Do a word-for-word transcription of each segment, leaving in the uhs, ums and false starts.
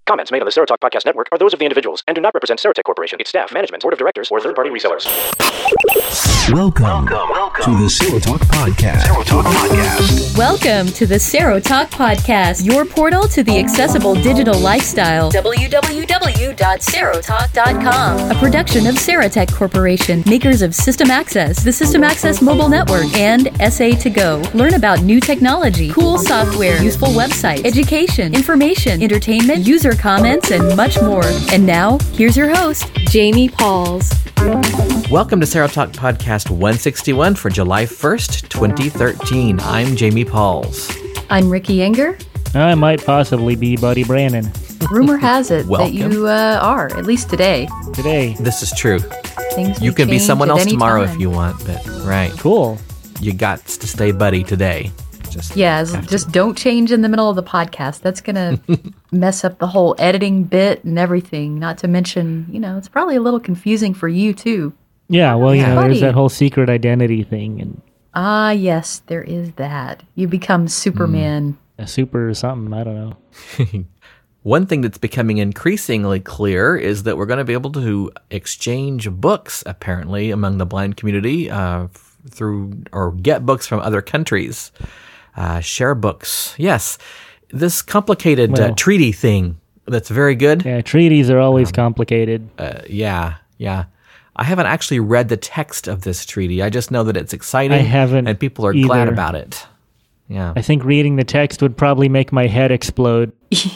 Comments made on the Serotalk Podcast Network are those of the individuals and do not represent Serotek Corporation, its staff, management, board of directors, or third-party resellers. Welcome, welcome, welcome to the Serotalk Podcast. Serotalk Podcast. Welcome to the Serotalk Podcast, your portal to the accessible digital lifestyle. w w w dot serotalk dot com. A production of Serotek Corporation, makers of System Access, the System Access Mobile Network, and S A to Go. Learn about new technology, cool software, useful websites, education, information, entertainment, user comments, and much more. And now, here's your host, Jamie Pauls. Welcome to Serotalk Podcast one sixty-one for July first, twenty thirteen. I'm Jamie Pauls. I'm Ricky Enger. I might possibly be Buddy Brannon. Rumor has it Welcome. that you uh, are, at least today. Today. This is true. Things You may can be change someone at else any tomorrow time. if you want, but right. Cool. You got to stay Buddy today. Just Yeah, as- have to. just don't change in the middle of the podcast. That's going to mess up the whole editing bit and everything. Not to mention, you know, it's probably a little confusing for you, too. Yeah, well, you Yeah. know, Buddy. there's that whole secret identity thing and Ah, yes, there is that. You become Superman. a super or something. I don't know. One thing that's becoming increasingly clear is that we're going to be able to exchange books, apparently, among the blind community uh, f- through or get books from other countries. Uh, share books. Yes. This complicated uh, Well- treaty thing that's very good. Yeah, treaties are always complicated. Uh, yeah, yeah. I haven't actually read the text of this treaty. I just know that it's exciting. I haven't and people are glad either. about it. Yeah. I think reading the text would probably make my head explode.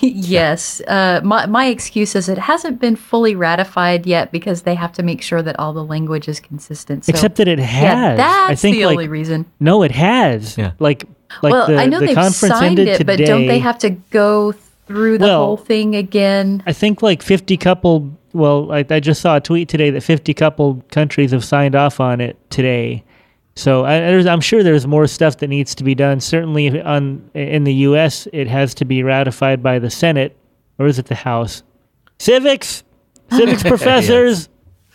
Yes. Uh, my, my excuse is it hasn't been fully ratified yet because they have to make sure that all the language is consistent. So, Except that it has. yeah, that's I think the like only reason. no, it has. Yeah. Like like well, the, I know the they've conference signed ended it, today. but don't they have to go through the Well, whole thing again? I think like fifty couple, well, I, I just saw a tweet today that fifty couple countries have signed off on it today. So I, there's, I'm sure there's more stuff that needs to be done. Certainly on in the U S, it has to be ratified by the Senate, or is it the House? Civics! Civics professors!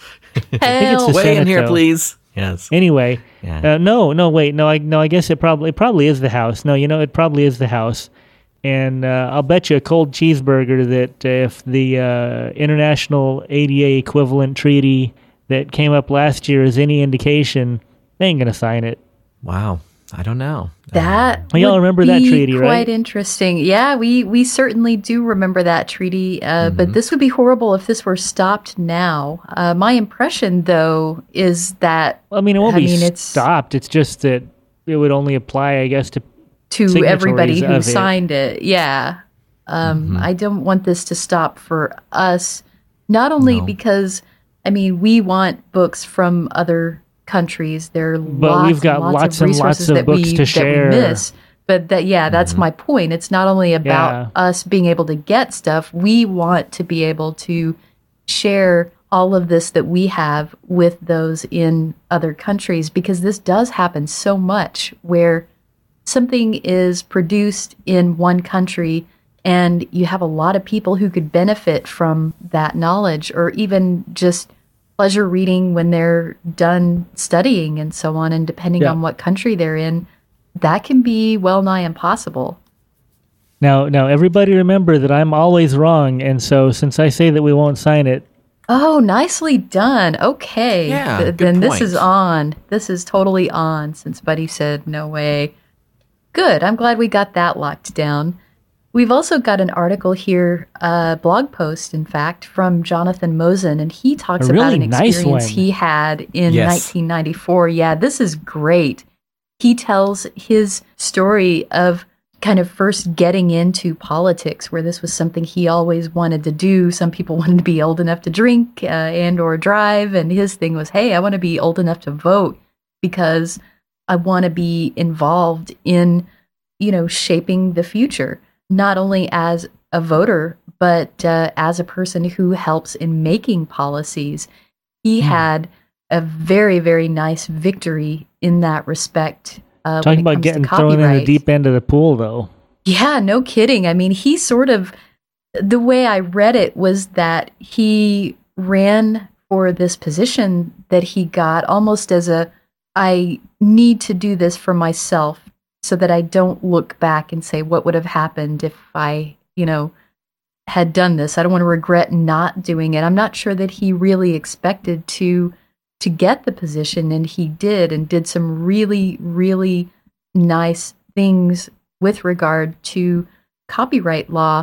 Hell, the Way in Senate, here, though. please. Yes. Anyway, Yeah. uh, no, no, wait, no, I no, I guess it probably it probably is the House. No, you know, it probably is the House. And uh, I'll bet you a cold cheeseburger that uh, if the uh, international A D A equivalent treaty that came up last year is any indication, they ain't gonna sign it. Wow. I don't know. That Well, y'all would remember that be treaty, quite right? interesting. Yeah, we we certainly do remember that treaty. Uh, Mm-hmm. But this would be horrible if this were stopped now. Uh, my impression, though, is that Well, I mean, it won't I be mean, it's- stopped. It's just that it would only apply, I guess, to to everybody signatories who of it. signed it. Yeah. Um, Mm-hmm. I don't want this to stop for us, not only No. because, I mean, we want books from other countries. There are But lots we've got and lots, lots of and lots resources of that, books we, to that share. we miss. But that, yeah, that's my point. It's not only about Yeah. us being able to get stuff. We want to be able to share all of this that we have with those in other countries, because this does happen so much where something is produced in one country and you have a lot of people who could benefit from that knowledge, or even just pleasure reading when they're done studying and so on. And depending Yeah. on what country they're in, that can be well nigh impossible. now. Now, everybody remember that I'm always wrong, and so since I say that we won't sign it, Oh, nicely done. Okay. Yeah, Th- good then this point. is on. This is totally on, since Buddy said no way. Good. I'm glad we got that locked down. We've also got an article here, a blog post, in fact, from Jonathan Mosen, and he talks A about really an nice experience one. he had in Yes. nineteen ninety-four. Yeah, this is great. He tells his story of kind of first getting into politics, where this was something he always wanted to do. Some people wanted to be old enough to drink uh, and or drive, and his thing was, hey, I want to be old enough to vote because I want to be involved in, you know, shaping the future, not only as a voter, but uh, as a person who helps in making policies. He had a very, very nice victory in that respect. Uh, when talking it about comes to getting thrown in the copyright. deep end of the pool, though. Yeah, no kidding. I mean, he sort of, the way I read it was that he ran for this position that he got almost as a, I need to do this for myself so that I don't look back and say, what would have happened if I, you know, had done this. I don't want to regret not doing it. I'm not sure that he really expected to to get the position, and he did, and did some really, really nice things with regard to copyright law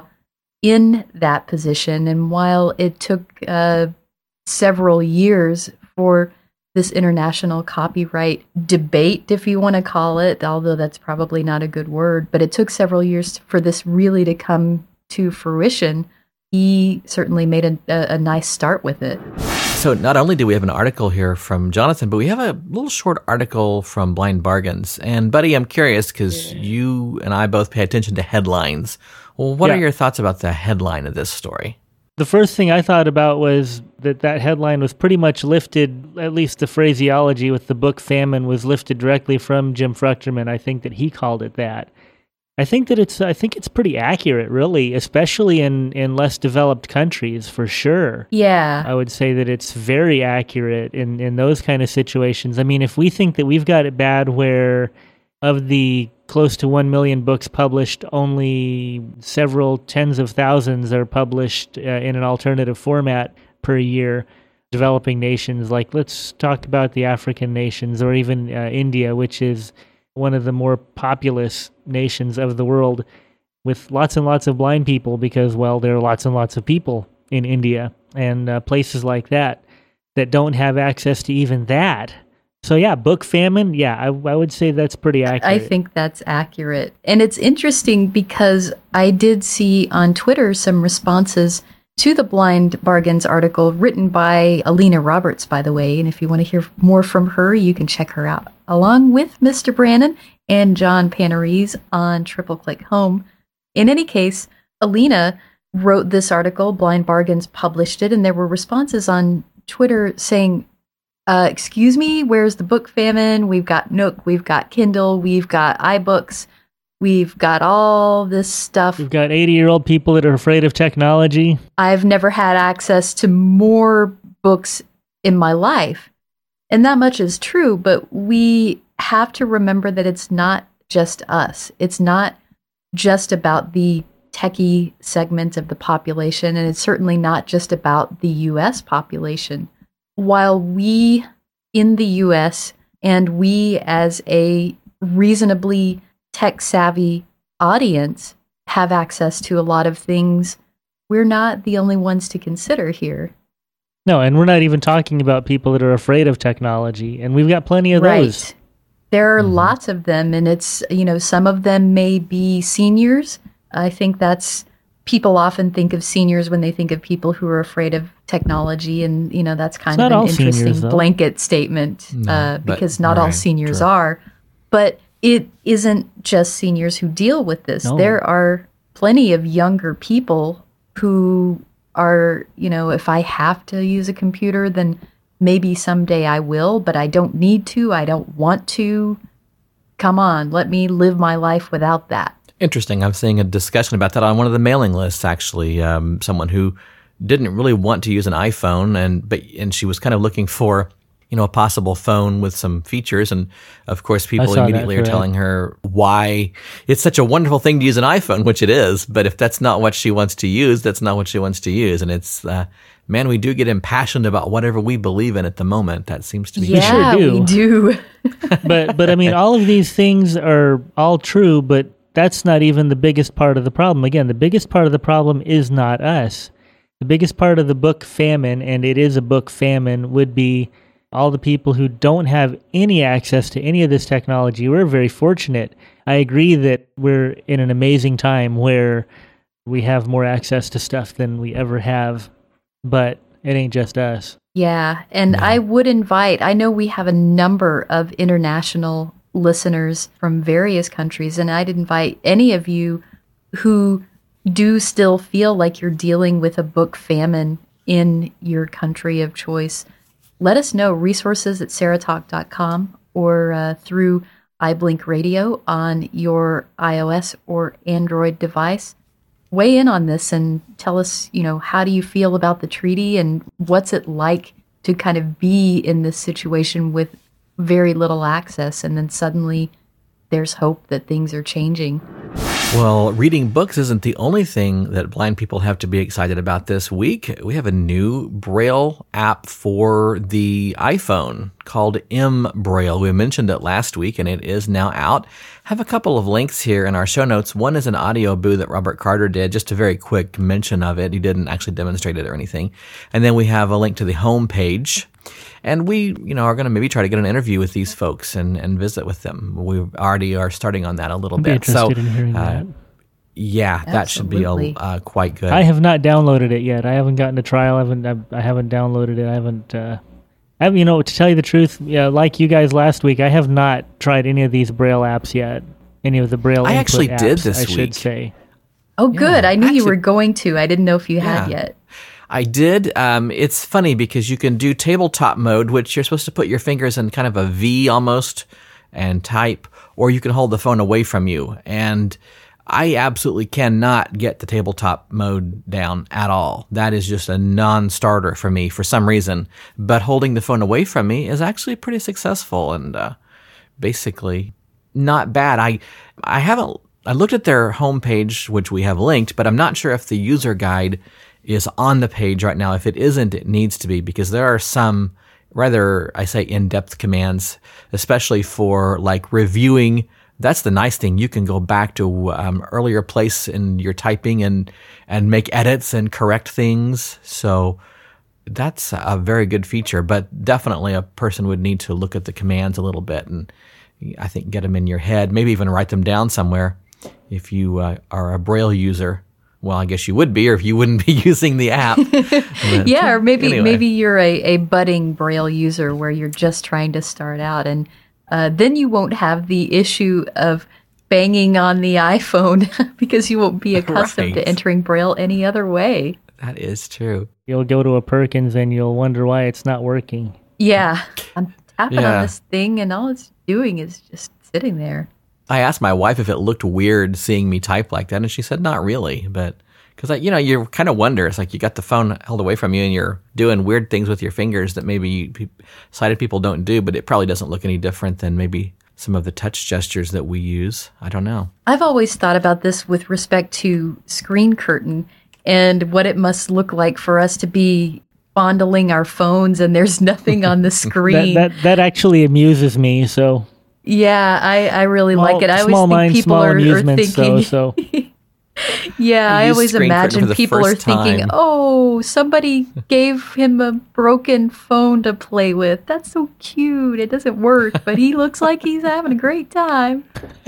in that position. And while it took uh, several years for this international copyright debate, if you want to call it, although that's probably not a good word, but it took several years for this really to come to fruition, he certainly made a, a, a nice start with it. So not only do we have an article here from Jonathan, but we have a little short article from Blind Bargains. And Buddy, I'm curious because yeah. you and I both pay attention to headlines. Well, what yeah. are your thoughts about the headline of this story? The first thing I thought about was that that headline was pretty much lifted, at least the phraseology with the book famine was lifted directly from Jim Fruchterman. I think that he called it that. I think that it's I think it's pretty accurate, really, especially in, in less developed countries, for sure. Yeah. I would say that it's very accurate in, in those kind of situations. I mean, if we think that we've got it bad where of the close to one million books published, only several tens of thousands are published uh, in an alternative format per year, developing nations, like let's talk about the African nations or even uh, India, which is one of the more populous nations of the world with lots and lots of blind people because, well, there are lots and lots of people in India and uh, places like that that don't have access to even that. So yeah, book famine, yeah, I, I would say that's pretty accurate. I think that's accurate. And it's interesting because I did see on Twitter some responses to the Blind Bargains article written by Alina Roberts, by the way. And if you want to hear more from her, you can check her out, along with Mister Brannon and John Panarese on Triple Click Home. In any case, Alina wrote this article, Blind Bargains published it, and there were responses on Twitter saying, uh, excuse me, where's the book famine? We've got Nook, we've got Kindle, we've got iBooks, we've got all this stuff. We've got eighty-year-old people that are afraid of technology. I've never had access to more books in my life. And that much is true, but we have to remember that it's not just us. It's not just about the techie segment of the population, and it's certainly not just about the U S population. While we in the U S and we as a reasonably tech-savvy audience have access to a lot of things, we're not the only ones to consider here. No, and we're not even talking about people that are afraid of technology, and we've got plenty of right. those. There are mm-hmm. lots of them, and it's, you know, some of them may be seniors. I think that's, people often think of seniors when they think of people who are afraid of technology, and, you know, that's kind it's of an interesting seniors, blanket statement, no, uh, because not right, all seniors true. are. But it isn't just seniors who deal with this. No. There are plenty of younger people who are, you know, if I have to use a computer, then maybe someday I will, but I don't need to. I don't want to. Come on, let me live my life without that. Interesting. I'm seeing a discussion about that on one of the mailing lists, actually. Um, someone who didn't really want to use an iPhone, and but and she was kind of looking for, you know, a possible phone with some features. And of course, people immediately are telling her why it's such a wonderful thing to use an iPhone, which it is. But if that's not what she wants to use, that's not what she wants to use. And it's, uh, man, we do get impassioned about whatever we believe in at the moment. That seems to be yeah, we sure do. We do. but, but I mean, all of these things are all true, but that's not even the biggest part of the problem. Again, the biggest part of the problem is not us. The biggest part of the book famine, and it is a book famine, would be all the people who don't have any access to any of this technology. We're very fortunate. I agree that we're in an amazing time where we have more access to stuff than we ever have, but it ain't just us. Yeah, and no. I would invite, I know we have a number of international listeners from various countries, and I'd invite any of you who do still feel like you're dealing with a book famine in your country of choice. Let us know. Resources at sarah talk dot com or uh, through iBlink Radio on your iOS or Android device. Weigh in on this and tell us, you know, how do you feel about the treaty and what's it like to kind of be in this situation with very little access and then suddenly there's hope that things are changing. Well, reading books isn't the only thing that blind people have to be excited about this week. We have a new Braille app for the iPhone called M Braille. We mentioned it last week, and it is now out. Have a couple of links here in our show notes. One is an audio boo that Robert Carter did, just a very quick mention of it. He didn't actually demonstrate it or anything. And then we have a link to the home page. And we, you know, are going to maybe try to get an interview with these folks and, and visit with them. We already are starting on that a little I'd be bit. interested so, in hearing uh, that. Yeah, that should be a, Absolutely. uh, quite good. I have not downloaded it yet. I haven't gotten a trial. I haven't. I, I haven't downloaded it. I haven't. Uh, I, you know, to tell you the truth, yeah, like you guys last week, I have not tried any of these Braille apps yet. Any of the Braille. I input actually apps, did this I week. should say. Oh, good. Yeah, I knew you actually- were going to. I didn't know if you had Yeah. yet. I did. Um, it's funny because you can do tabletop mode, which you're supposed to put your fingers in kind of a V almost and type, or you can hold the phone away from you. And I absolutely cannot get the tabletop mode down at all. That is just a non-starter for me for some reason. But holding the phone away from me is actually pretty successful and uh, basically not bad. I I haven't. I looked at their homepage, which we have linked, but I'm not sure if the user guide is on the page right now. If it isn't, it needs to be, because there are some rather, I say, in-depth commands, especially for like reviewing. That's the nice thing. You can go back to um, earlier place in your typing and and make edits and correct things. So that's a very good feature, but definitely a person would need to look at the commands a little bit and I think get them in your head, maybe even write them down somewhere if you uh, are a Braille user. Well, I guess you would be, or if you wouldn't be using the app. But Yeah, or maybe anyway. maybe you're a, a budding Braille user where you're just trying to start out, and uh, then you won't have the issue of banging on the iPhone because you won't be accustomed Right. to entering Braille any other way. That is true. You'll go to a Perkins and you'll wonder why it's not working. Yeah, I'm tapping Yeah. on this thing, and all it's doing is just sitting there. I asked my wife if it looked weird seeing me type like that, and she said not really. But because I, you know, you kind of wonder. It's like you got the phone held away from you, and you're doing weird things with your fingers that maybe pe- sighted people don't do. But it probably doesn't look any different than maybe some of the touch gestures that we use. I don't know. I've always thought about this with respect to screen curtain and what it must look like for us to be fondling our phones and there's nothing on the That, screen. that that actually amuses me. So yeah, I, I really small, like it. I small always think mind, people small are, are amusements. thinking, So, so yeah, I I used always screen curtain for imagine the people are first thinking, time. oh, somebody gave him a broken phone to play with. That's so cute. It doesn't work, but he looks like he's having a great time.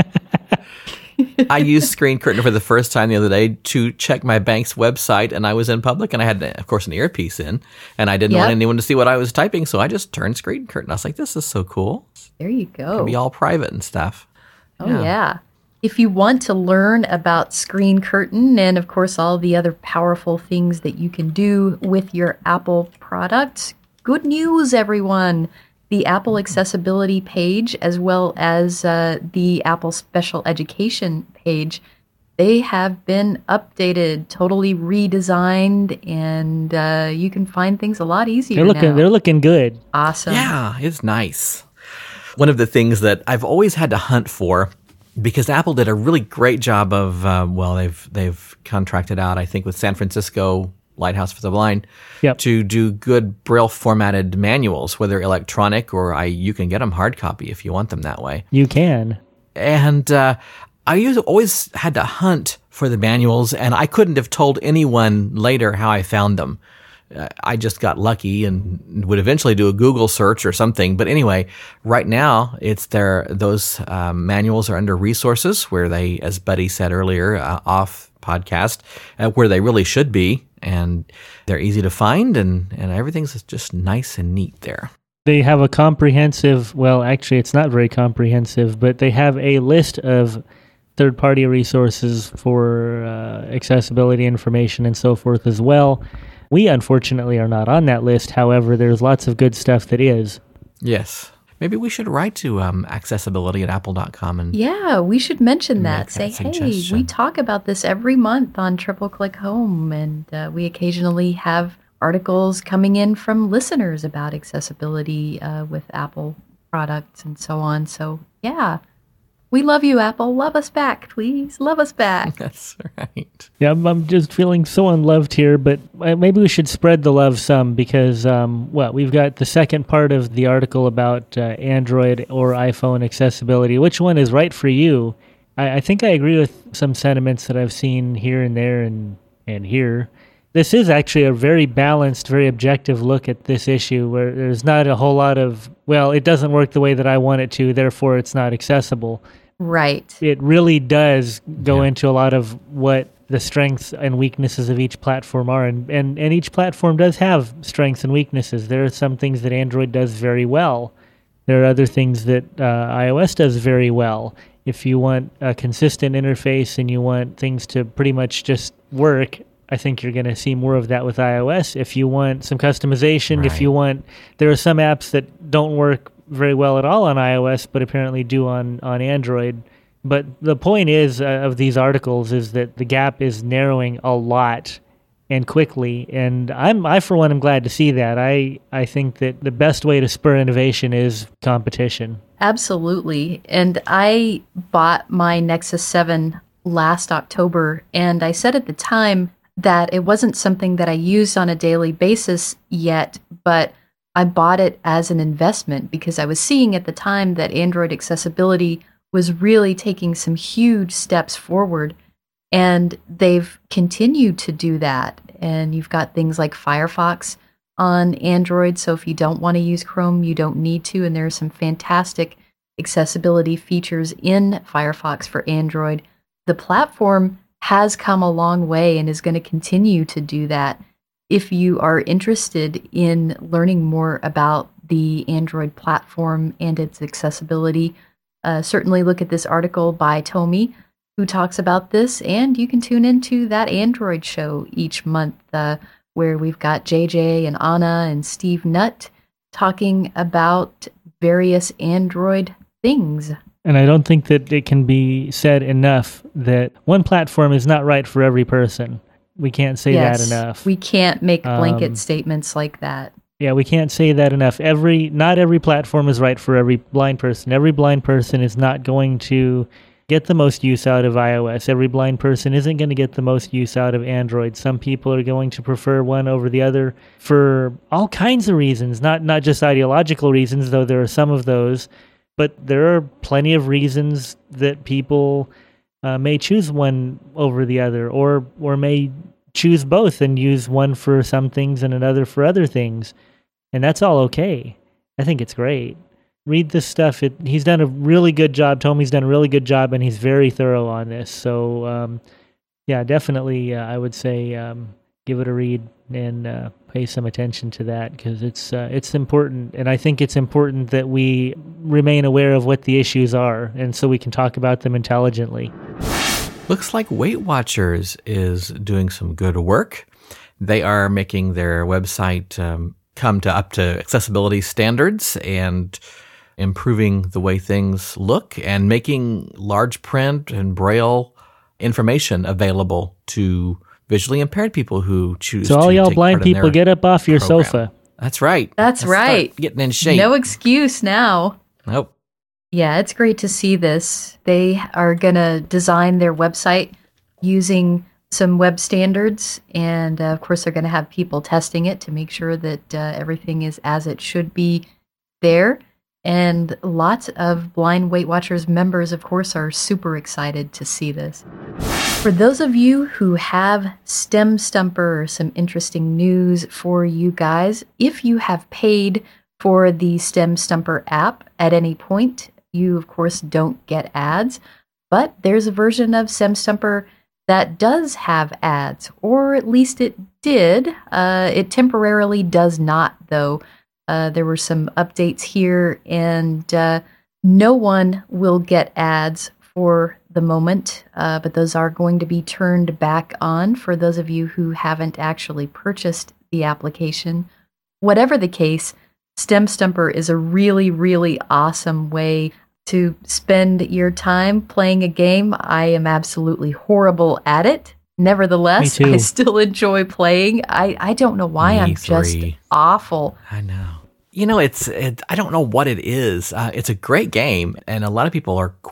I used Screen Curtain for the first time the other day to check my bank's website, and I was in public, and I had, of course, an earpiece in, and I didn't Yep. want anyone to see what I was typing, so I just turned Screen Curtain. I was like, this is so cool. There you go. It'll be all private and stuff. Oh, yeah. If you want to learn about Screen Curtain and, of course, all the other powerful things that you can do with your Apple products, good news, everyone. The Apple Accessibility page, as well as uh, the Apple Special Education page, they have been updated, totally redesigned, and uh, you can find things a lot easier they're looking now. they're looking good. Awesome. Yeah, it's nice. One of the things that I've always had to hunt for, because Apple did a really great job of, uh, well, they've they've contracted out, I think, with San Francisco Lighthouse for the Blind Yep. to do good Braille formatted manuals, whether electronic or I, you can get them hard copy if you want them that way. You can. And uh, I used, always had to hunt for the manuals, and I couldn't have told anyone later how I found them. Uh, I just got lucky and would eventually do a Google search or something. But anyway, right now it's there. Those um, manuals are under resources, where they, as Buddy said earlier, uh, off podcast, uh, where they really should be, and they're easy to find, and and everything's just nice and neat there. They have a comprehensive, well, actually, it's not very comprehensive, but they have a list of third-party resources for uh, accessibility information and so forth as well. We, unfortunately, are not on that list. However, there's lots of good stuff that is. Yes. Maybe we should write to um, accessibility at apple dot com and Yeah, we should mention that. Make Say, that hey, suggestion. we talk about this every month on Triple Click Home, and uh, we occasionally have articles coming in from listeners about accessibility uh, with Apple products and so on. So, yeah, We love you, Apple. Love us back, please. Love us back. That's right. Yeah, I'm, I'm just feeling so unloved here, but uh, maybe we should spread the love some because, um, well, we've got the second part of the article about uh, Android or iPhone accessibility. Which one is right for you? I, I think I agree with some sentiments that I've seen here and there and, and here. This is actually a very balanced, very objective look at this issue where there's not a whole lot of, well, it doesn't work the way that I want it to, therefore it's not accessible. Right. It really does go Yeah. into a lot of what the strengths and weaknesses of each platform are. And, and, and each platform does have strengths and weaknesses. There are some things that Android does very well. There are other things that uh, iOS does very well. If you want a consistent interface and you want things to pretty much just work, I think you're going to see more of that with iOS. If you want some customization, if Right. you want, there are some apps that don't work very well at all on iOS, but apparently do on, on Android. But the point is uh, of these articles is that the gap is narrowing a lot and quickly. And I'm, I, for one, am glad to see that. I, I think that the best way to spur innovation is competition. Absolutely. And I bought my Nexus seven last October, and I said at the time that it wasn't something that I used on a daily basis yet, but I bought it as an investment because I was seeing at the time that Android accessibility was really taking some huge steps forward, and they've continued to do that. And you've got things like Firefox on Android, so if you don't want to use Chrome, you don't need to, and there are some fantastic accessibility features in Firefox for Android. The platform has come a long way and is going to continue to do that. If you are interested in learning more about the Android platform and its accessibility, uh, certainly look at this article by Tomi, who talks about this, and you can tune into that Android show each month uh, where we've got J J and Anna and Steve Nutt talking about various Android things. And I don't think that it can be said enough that one platform is not right for every person. We can't say Yes, that enough. We can't make blanket Um, statements like that. Yeah, we can't say that enough. Every not every platform is right for every blind person. Every blind person is not going to get the most use out of iOS. Every blind person isn't going to get the most use out of Android. Some people are going to prefer one over the other for all kinds of reasons, not not just ideological reasons, though there are some of those. But there are plenty of reasons that people uh, may choose one over the other, or or may choose both and use one for some things and another for other things. And that's all okay. I think it's great. Read this stuff. It, he's done a really good job. Tomi's done a really good job, and he's very thorough on this. So, um, yeah, definitely uh, I would say um, give it a read and uh, pay some attention to that because it's uh, it's important. And I think it's important that we remain aware of what the issues are, and so we can talk about them intelligently. Looks like Weight Watchers is doing some good work. They are making their website um, come to up to accessibility standards and improving the way things look and making large print and braille information available to visually impaired people who choose So to all y'all take blind part in people, their get up off your program. sofa. That's right. That's Let's start right. getting in shape. No excuse now. Nope. Yeah, it's great to see this. They are going to design their website using some web standards, and uh, of course they're going to have people testing it to make sure that uh, everything is as it should be there. And lots of Blind Weight Watchers members, of course, are super excited to see this. For those of you who have STEM Stumper, some interesting news for you guys. If you have paid for the STEM Stumper app at any point, you, of course, don't get ads. But there's a version of STEM Stumper that does have ads, or at least it did. Uh, it temporarily does not, though. Uh, there were some updates here, and uh, no one will get ads for the moment, uh, but those are going to be turned back on for those of you who haven't actually purchased the application. Whatever the case, STEM Stumper is a really, really awesome way to spend your time playing a game. I am absolutely horrible at it. Nevertheless, Me too. I still enjoy playing. I, I don't know why Me I'm just three. awful. I know. You know, it's it, I don't know what it is. Uh, it's a great game, and a lot of people are quite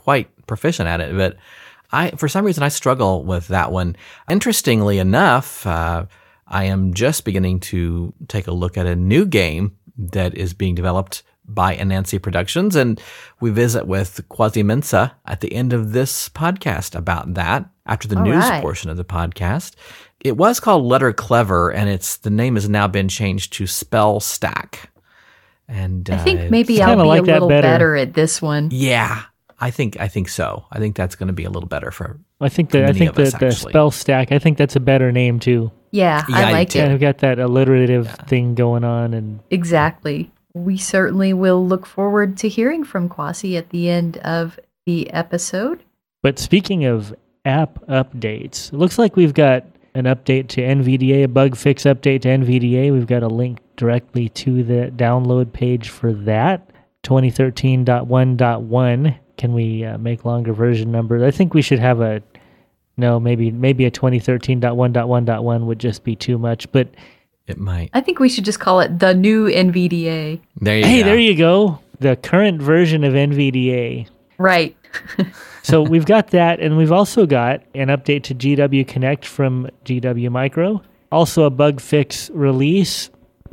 proficient at it. But I, for some reason, I struggle with that one. Interestingly enough, uh, I am just beginning to take a look at a new game that is being developed by Anansi Productions, and we visit with Kwasi Mensah at the end of this podcast about that, after the All news right. portion of the podcast. It was called Letter Clever, and it's the name has now been changed to Spell Stack. And I uh, think maybe Kinda I'll be like a that little better. better at this one. yeah, I think I think so. I think that's going to be a little better for. I think that I many think of us, that the actually. spell stack. I think that's a better name too. Yeah, Yeah, I I like do it. Kind of got that alliterative thing going on, and Exactly. We certainly will look forward to hearing from Kwasi at the end of the episode. But speaking of app updates, it looks like we've got an update to N V D A, a bug fix update to N V D A. We've got a link directly to the download page for that. twenty thirteen point one point one. Can we uh, make longer version numbers? I think we should have a, no, maybe maybe a twenty thirteen point one point one point one would just be too much. But It might. I think we should just call it the new N V D A. There you hey, go. there you go. The current version of N V D A. Right. So we've got that, and we've also got an update to G W Connect from G W Micro. Also a bug fix release.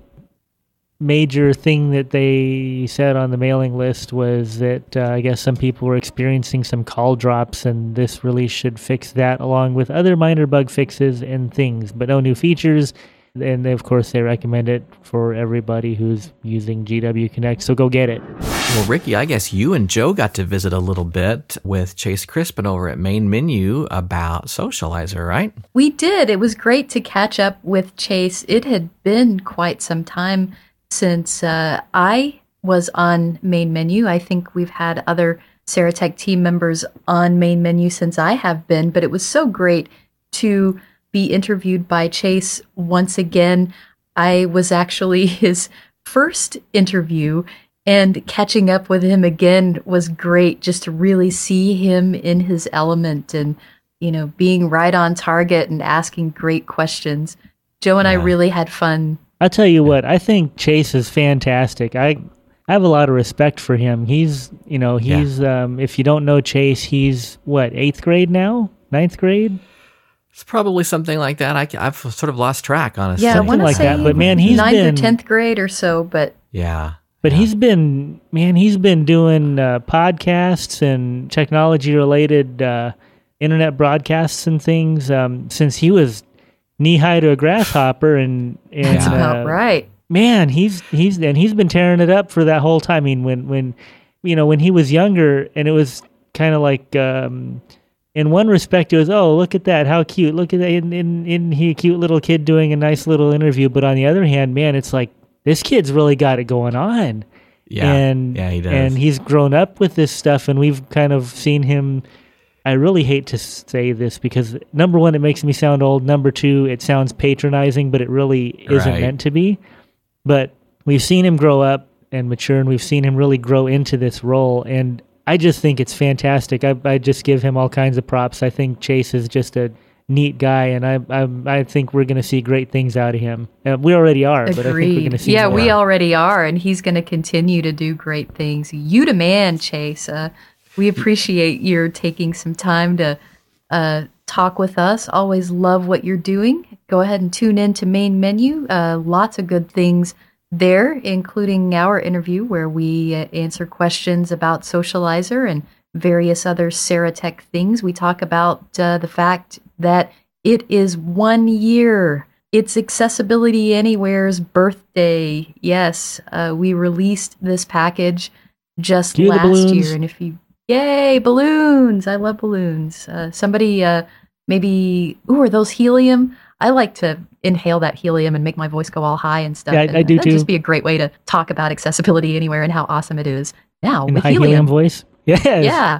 Major thing that they said on the mailing list was that uh, I guess some people were experiencing some call drops, and this release should fix that along with other minor bug fixes and things, but no new features. And of course, they recommend it for everybody who's using G W Connect, so go get it. Well, Ricky, I guess you and Joe got to visit a little bit with Chase Crispin over at Main Menu about Socializer, right? We did. It was great to catch up with Chase. It had been quite some time since uh, I was on Main Menu. I think we've had other Seratech team members on Main Menu since I have been, but it was so great to be interviewed by Chase once again. I was actually his first interview, and catching up with him again was great, just to really see him in his element and, you know, being right on target and asking great questions. Joe and I Yeah. really had fun. I'll tell you what, I think Chase is fantastic. I I have a lot of respect for him. He's, you know, he's, um, if you don't know Chase, he's, what, eighth grade now? Ninth grade? It's probably something like that. I, I've sort of lost track, honestly. Yeah, I Something want to like say that, but man, he's ninth been- or tenth grade or so, but Yeah. But Yeah. he's been, man, he's been doing uh, podcasts and technology-related uh, internet broadcasts and things um, since he was knee-high to a grasshopper. And, and that's Yeah. about uh, right. Man, he's he's and he's been tearing it up for that whole time. I mean, when when you know when he was younger, and it was kind of like um, in one respect, it was, oh, look at that, how cute, look at that, in in in he a cute little kid doing a nice little interview. But on the other hand, man, it's like this kid's really got it going on. Yeah. And yeah, he does. and he's grown up with this stuff, and we've kind of seen him. I really hate to say this because number one, it makes me sound old. Number two, it sounds patronizing, but it really isn't Right. meant to be. But we've seen him grow up and mature, and we've seen him really grow into this role. And I just think it's fantastic. I, I just give him all kinds of props. I think Chase is just a neat guy, and I I, I think we're going to see great things out of him. Uh, we already are, but I think we're going Agreed. to see Yeah, more. we already are, and he's going to continue to do great things. You the man, Chase. Uh, we appreciate your taking some time to uh, talk with us. Always love what you're doing. Go ahead and tune in to Main Menu. Uh, lots of good things there, including our interview where we uh, answer questions about Socializer and various other Seratech things. We talk about uh, the fact that it is one year. It's Accessibility Anywhere's birthday. Yes, uh, we released this package just Cue the last balloons. year. And if you, yay, balloons. I love balloons. Uh, somebody, uh, maybe, ooh, are those helium? I like to inhale that helium and make my voice go all high and stuff. Yeah, I- and I do that'd too. just be a great way to talk about Accessibility Anywhere and how awesome it is. Now, in with high helium. helium. voice. Yes. Yeah.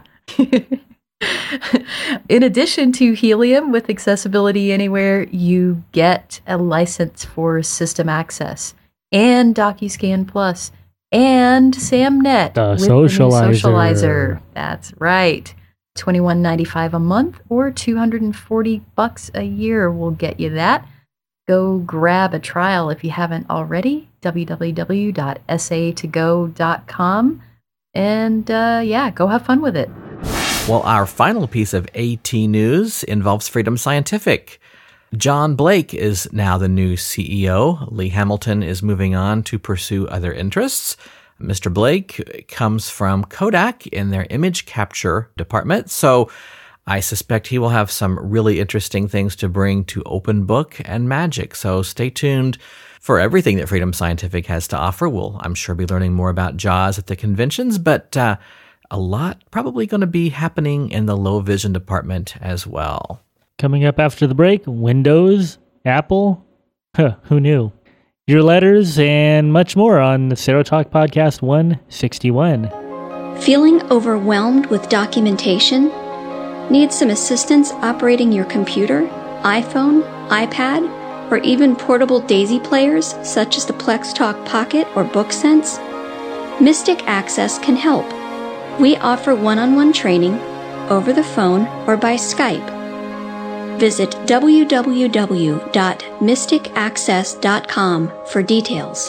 In addition to Helium with Accessibility Anywhere, you get a license for System Access and DocuScan Plus and SamNet The with the new Socializer. Socializer. That's right. twenty-one ninety-five a month or two hundred forty bucks a year will get you that. Go grab a trial if you haven't already. w w w dot s a to go dot com. And uh, yeah, go have fun with it. Well, our final piece of AT news involves Freedom Scientific. John Blake is now the new C E O. Lee Hamilton is moving on to pursue other interests. Mister Blake comes from Kodak in their image capture department, so I suspect he will have some really interesting things to bring to Open Book and Magic. So stay tuned for everything that Freedom Scientific has to offer. We'll, I'm sure, be learning more about JAWS at the conventions, but uh, a lot probably going to be happening in the low vision department as well. Coming up after the break, Windows, Apple, huh, who knew? Your letters and much more on the Serotalk Podcast one sixty-one. Feeling overwhelmed with documentation? Need some assistance operating your computer, iPhone, iPad, or even portable Daisy players such as the Plex Talk Pocket or BookSense? Mystic Access can help. We offer one-on-one training, over the phone, or by Skype. Visit w w w dot mystic access dot com for details.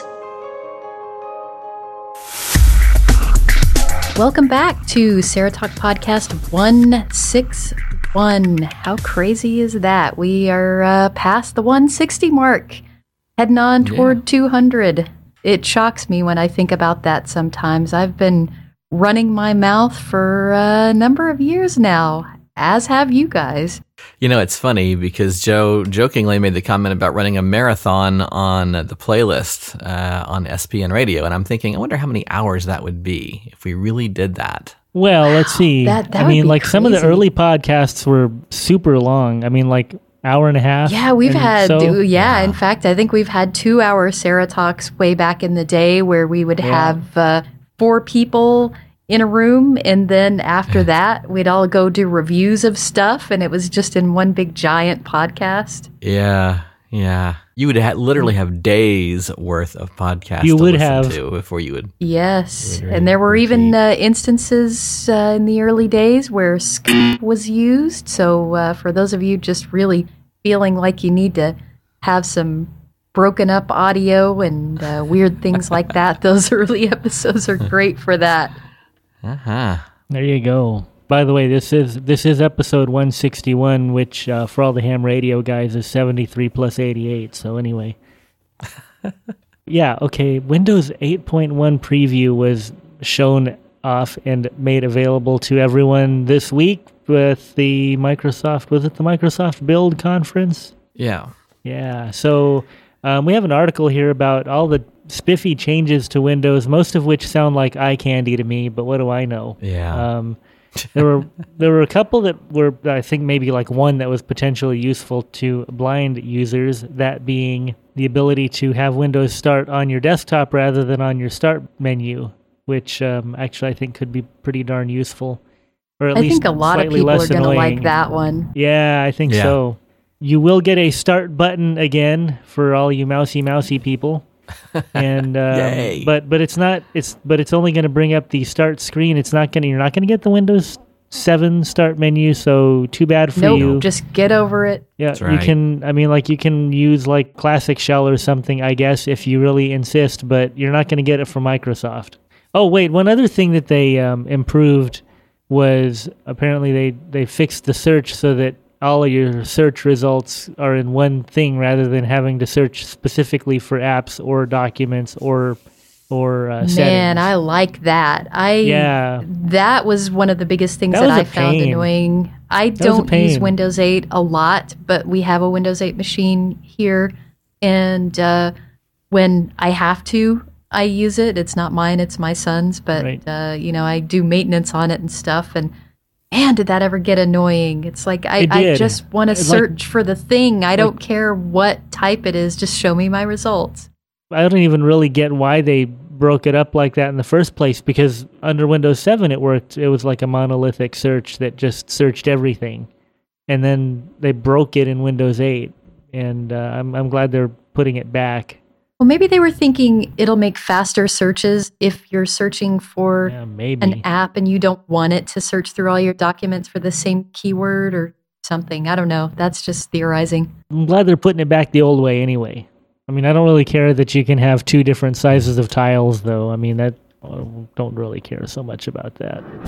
Welcome back to Serotalk Podcast one sixty-one. How crazy is that? We are uh, past the one sixty mark, heading on toward yeah. two hundred. It shocks me when I think about that sometimes. I've been running my mouth for a number of years now, as have you guys. You know, it's funny because Joe jokingly made the comment about running a marathon on the playlist uh, on S P N radio, and I'm thinking, I wonder how many hours that would be if we really did that. Well, let's see. That, that I mean, like crazy. Some of the early podcasts were super long. I mean, like hour and a half. Yeah, we've had, so. yeah, yeah, in fact, I think we've had two-hour Serotalks way back in the day where we would yeah. have uh, four people in a room, and then after that, we'd all go do reviews of stuff, and it was just in one big giant podcast. Yeah, yeah. You would ha- literally have days worth of podcasts you to would listen have. to before you would. Yes, you would and there were repeat. even uh, instances uh, in the early days where Skype was used. So uh, for those of you just really feeling like you need to have some broken up audio and uh, weird things like that, those early episodes are great for that. Uh-huh. There you go. By the way, this is this is episode one sixty-one, which uh, for all the ham radio guys is seventy-three plus eighty-eight. So anyway. Yeah, okay. Windows eight point one preview was shown off and made available to everyone this week with the Microsoft, was it the Microsoft Build Conference? Yeah. Yeah, so um, we have an article here about all the spiffy changes to Windows, most of which sound like eye candy to me, but what do I know? Yeah. Um, there were there were a couple that were, I think maybe like one that was potentially useful to blind users, that being the ability to have Windows start on your desktop rather than on your start menu, which um, actually I think could be pretty darn useful. Or at I least think a lot of slightly people less are going to annoying. like that one. Yeah, I think Yeah. so. You will get a start button again for all you mousy mousy people. and um, Yay. but but it's not it's but it's only going to bring up the start screen. It's not going to you're not going to get the Windows seven start menu, so too bad for Nope, you. just get over it. Yeah, That's you right. can I mean like you can use like Classic Shell or something, I guess, if you really insist, but you're not going to get it from Microsoft. Oh wait, one other thing that they um, improved was apparently they they fixed the search so that all of your search results are in one thing rather than having to search specifically for apps or documents or or uh, settings. Man, I like that. I Yeah. that was one of the biggest things That that, was a I found pain. annoying. I That was a don't use pain. Windows eight a lot, but we have a Windows eight machine here, and uh, when I have to, I use it. It's not mine; it's my son's. But Right. uh, you know, I do maintenance on it and stuff. And man, did that ever get annoying? It's like I, It I did. just want to It's like- search for the thing. I don't care what type it is. Just show me my results. I don't even really get why they broke it up like that in the first place, because under Windows seven it worked. It was like a monolithic search that just searched everything. And then they broke it in Windows eight. And uh, I'm, I'm glad they're putting it back. Well, maybe they were thinking it'll make faster searches if you're searching for Yeah, maybe. an app and you don't want it to search through all your documents for the same keyword or something. I don't know. That's just theorizing. I'm glad they're putting it back the old way anyway. I mean, I don't really care that you can have two different sizes of tiles, though. I mean, that I don't really care so much about that.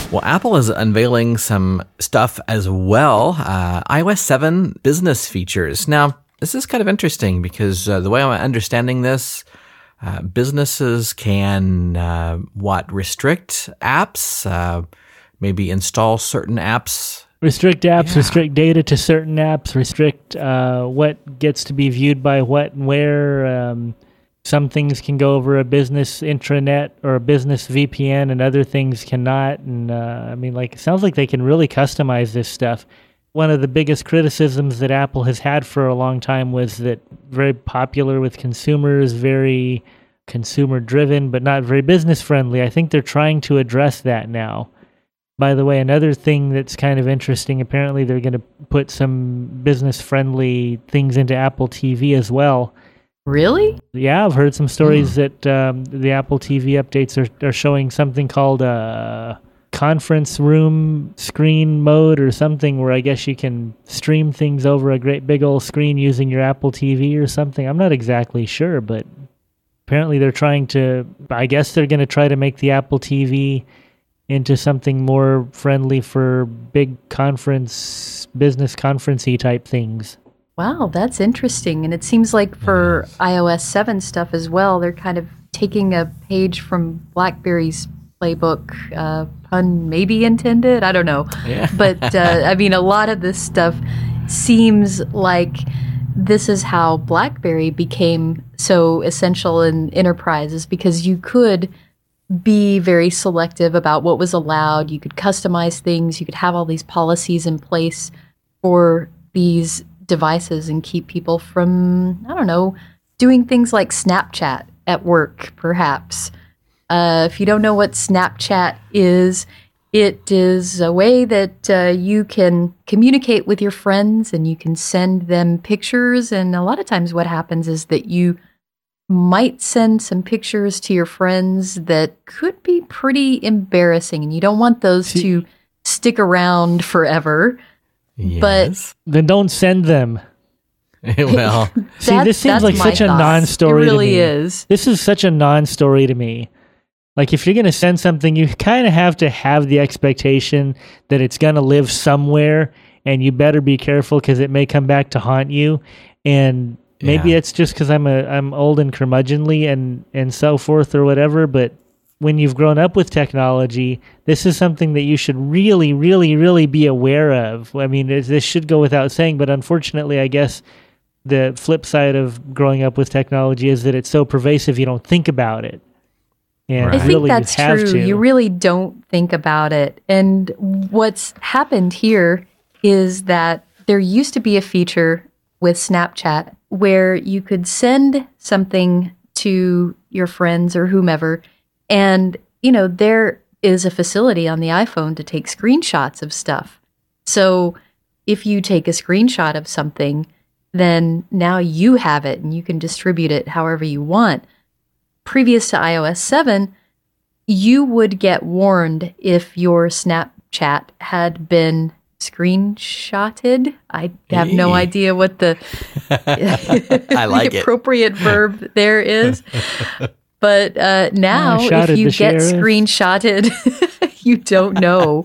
Well, Apple is unveiling some stuff as well. Uh, iOS seven business features. Now, this is kind of interesting because uh, the way I'm understanding this, uh, businesses can, uh, what, restrict apps, uh, maybe install certain apps. Restrict apps, Yeah. restrict data to certain apps, restrict uh, what gets to be viewed by what and where. Um, some things can go over a business intranet or a business V P N, and other things cannot. And uh, I mean, like, it sounds like they can really customize this stuff. One of the biggest criticisms that Apple has had for a long time was that very popular with consumers, very consumer driven, but not very business friendly. I think they're trying to address that now. By the way, another thing that's kind of interesting, apparently they're going to put some business-friendly things into Apple T V as well. Really? Yeah, I've heard some stories mm. that um, the Apple T V updates are, are showing something called a conference room screen mode or something, where I guess you can stream things over a great big old screen using your Apple T V or something. I'm not exactly sure, but apparently they're trying to, I guess they're going to try to make the Apple T V into something more friendly for big conference, business conference-y type things. Wow, that's interesting. And it seems like for iOS seven stuff as well, they're kind of taking a page from BlackBerry's playbook, uh, pun maybe intended, I don't know. Yeah. But, uh, I mean, a lot of this stuff seems like this is how BlackBerry became so essential in enterprises, because you could be very selective about what was allowed. You could customize things. You could have all these policies in place for these devices and keep people from, I don't know, doing things like Snapchat at work, perhaps. Uh, if you don't know what Snapchat is, it is a way that uh, you can communicate with your friends and you can send them pictures. And a lot of times what happens is that you might send some pictures to your friends that could be pretty embarrassing, and you don't want those to stick around forever. Yes. But then don't send them. Well, see, this seems like such a non-story to me. It really to me. is. This is such a non-story to me. Like, if you're going to send something, you kind of have to have the expectation that it's going to live somewhere, and you better be careful because it may come back to haunt you. And maybe Yeah. it's just because I'm a I'm old and curmudgeonly and and so forth or whatever. But when you've grown up with technology, this is something that you should really, really, really be aware of. I mean, this should go without saying, but unfortunately, I guess the flip side of growing up with technology is that it's so pervasive you don't think about it. And Right. I think really that's you have true. to. You really don't think about it. And what's happened here is that there used to be a feature with Snapchat where you could send something to your friends or whomever, and, you know, there is a facility on the iPhone to take screenshots of stuff. So if you take a screenshot of something, then now you have it and you can distribute it however you want. Previous to iOS seven, you would get warned if your Snapchat had been screenshotted. I have no Hey. idea what the, I like the it. appropriate verb there is. But uh, now, Oh, shotted if you the get sheriff. screenshotted, you don't know.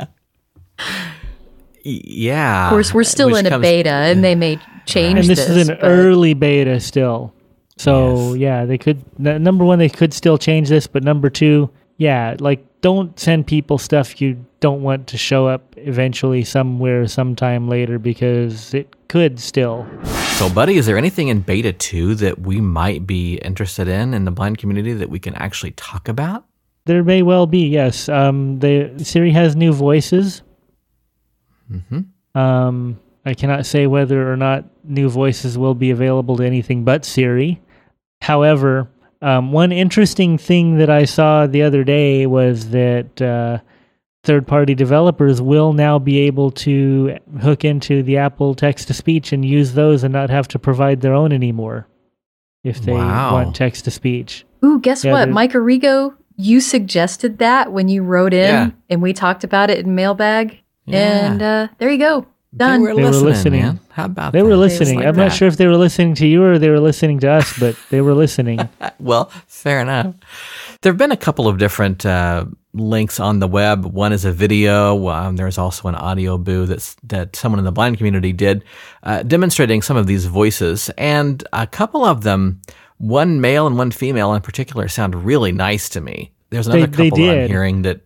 Y- yeah. Of course, we're still Which in a comes- beta, and they may change and this, is an but- early beta still. So Yes. yeah, they could. n- Number one, they could still change this, but number two, yeah, like, don't send people stuff you don't want to show up eventually somewhere sometime later, because it could still. So, buddy, is there anything in beta two that we might be interested in in the blind community that we can actually talk about? There may well be, yes. Um, the Siri has new voices. Mm-hmm. Um, I cannot say whether or not new voices will be available to anything but Siri. However, um, one interesting thing that I saw the other day was that uh, third-party developers will now be able to hook into the Apple text-to-speech and use those and not have to provide their own anymore if they Wow. want text-to-speech. Ooh, guess Yeah, what? they're- Mike Arrigo, you suggested that when you wrote in, Yeah. and we talked about it in Mailbag. Yeah. And uh, there you go. Done. They were They were listening, listening. man. How about They that? were Just listening. like I'm not that. sure if they were listening to you or they were listening to us, but they were listening. Well, fair enough. There have been a couple of different uh, links on the web. One is a video. Um, there's also an audio boo that's, that someone in the blind community did, uh, demonstrating some of these voices. And a couple of them, one male and one female in particular, sound really nice to me. There's another They- they couple I'm did. hearing that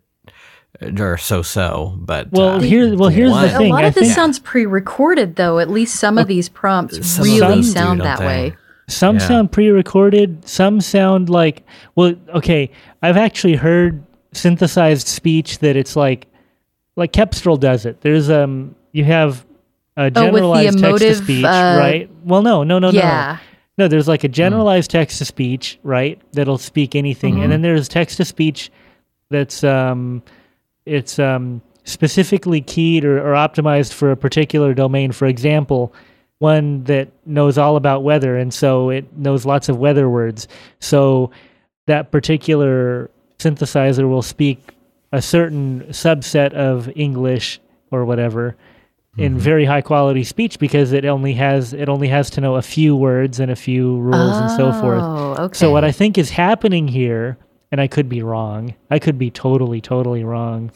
are so-so, but Well, uh, here, well, here's one- the A thing. lot I of this think sounds pre-recorded, though. At least some of these prompts Some of really them do, sound don't that they? way. some Yeah. sound pre-recorded. Some sound like, well, okay. I've actually heard synthesized speech that it's like, like Kepstrel does it. There's um, you have a Oh, with the generalized emotive, text-to-speech, uh, right? Well, no, no, no, no. Yeah. No, there's like a generalized text to speech, right? That'll speak anything, and then there's text to speech that's um, it's um specifically keyed or, or optimized for a particular domain. For example, one that knows all about weather, and so it knows lots of weather words. So that particular synthesizer will speak a certain subset of English or whatever in very high quality speech because it only has it only has to know a few words and a few rules and so forth. Oh, okay. So what I think is happening here, and I could be wrong, I could be totally, totally wrong,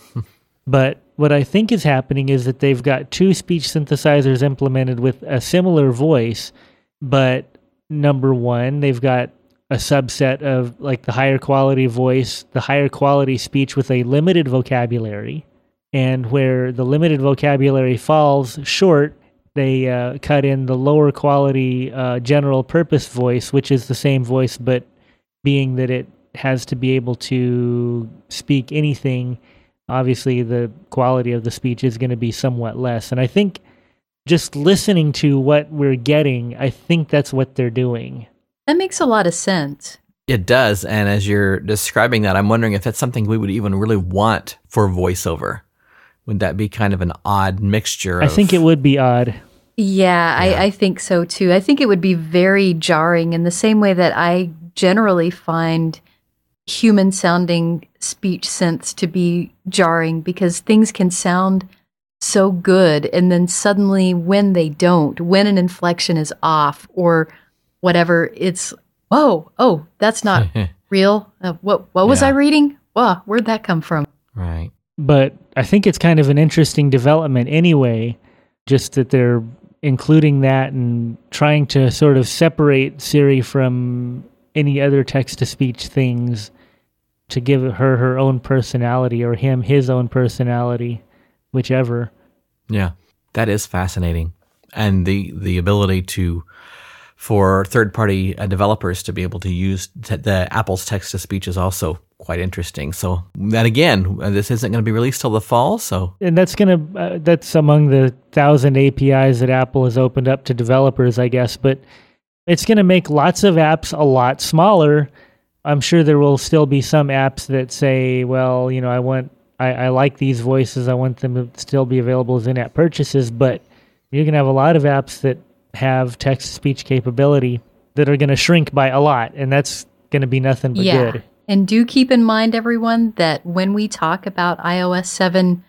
but what I think is happening is that they've got two speech synthesizers implemented with a similar voice, but number one, they've got a subset of like the higher quality voice, the higher quality speech with a limited vocabulary. And where the limited vocabulary falls short, they uh, cut in the lower quality uh, general purpose voice, which is the same voice, but being that it has to be able to speak anything, obviously the quality of the speech is going to be somewhat less. And I think just listening to what we're getting, I think that's what they're doing. That makes a lot of sense. It does. And as you're describing that, I'm wondering if that's something we would even really want for voiceover. Would that be kind of an odd mixture? I Of, think it would be odd. Yeah, I, I think so too. I think it would be very jarring in the same way that I generally find human sounding speech synths to be jarring because things can sound so good and then suddenly when they don't, when an inflection is off or whatever, it's, whoa, oh, that's not real. Uh, what what was Yeah. I reading? Wow, where'd that come from? Right. But I think it's kind of an interesting development anyway, just that they're including that and trying to sort of separate Siri from any other text-to-speech things to give her her own personality or him his own personality, whichever. Yeah, that is fascinating. And the, the ability to, for third-party uh, developers to be able to use t- the Apple's text-to-speech is also quite interesting. So that again, uh, this isn't going to be released till the fall. So And that's gonna uh, that's among the thousand A P Is that Apple has opened up to developers, I guess. But it's gonna make lots of apps a lot smaller. I'm sure there will still be some apps that say, well, you know, I want I, I like these voices. I want them to still be available as in-app purchases. But you're gonna have a lot of apps that have text-to-speech capability that are gonna shrink by a lot, and that's gonna be nothing but yeah. good. And do keep in mind, everyone, that when we talk about i O S seven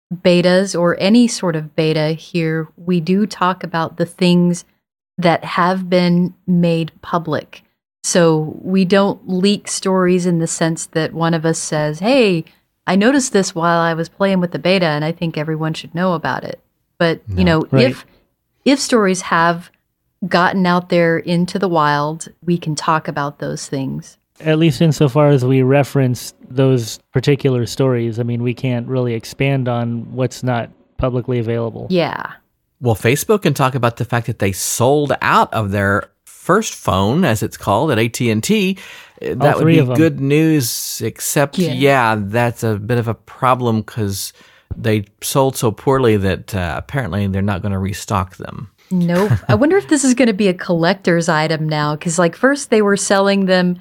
betas or any sort of beta here, we do talk about the things that have been made public. So we don't leak stories in the sense that one of us says, hey, I noticed this while I was playing with the beta and I think everyone should know about it. But, you know, Right. if if stories have gotten out there into the wild, we can talk about those things. At least insofar as we reference those particular stories. I mean, we can't really expand on what's not publicly available. Yeah. well, Facebook can talk about the fact that they sold out of their first phone, as it's called, at A T and T. That would three be of them. good news, except, Yeah. yeah, that's a bit of a problem because they sold so poorly that uh, apparently they're not going to restock them. Nope. I wonder if this is going to be a collector's item now. Because, like, first they were selling them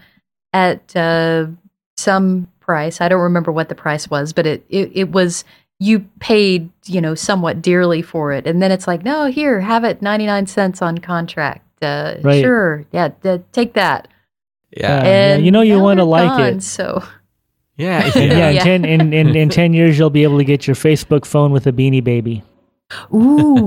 at uh, some price. I don't remember what the price was, but it, it, it was, you paid, you know, somewhat dearly for it. And then it's like, no, here, have it ninety-nine cents on contract. Uh, Right. Sure. Yeah, uh, take that. Yeah. Uh, And you know you now want to they're like gone, it. So, Yeah. And yeah, in, Yeah. ten, in, in, in ten years, you'll be able to get your Facebook phone with a Beanie Baby. ooh,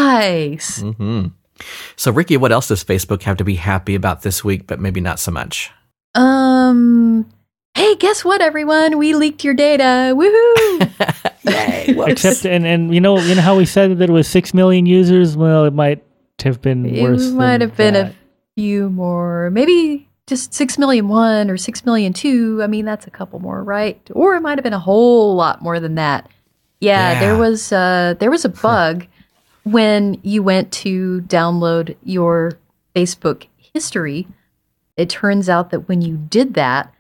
nice. hmm So, Ricky, what else does Facebook have to be happy about this week, but maybe not so much? Um, hey, guess what, everyone? We leaked your data. Woohoo! Yay! Whoops. Except, and, and you know, you know how we said that it was six million users? Well, it might have been worse. It might than have been that. a few more, maybe just six million one or six million two. I mean, that's a couple more, right? Or it might have been a whole lot more than that. Yeah, Yeah. there was uh, there was a bug when you went to download your Facebook history. It turns out that when you did that,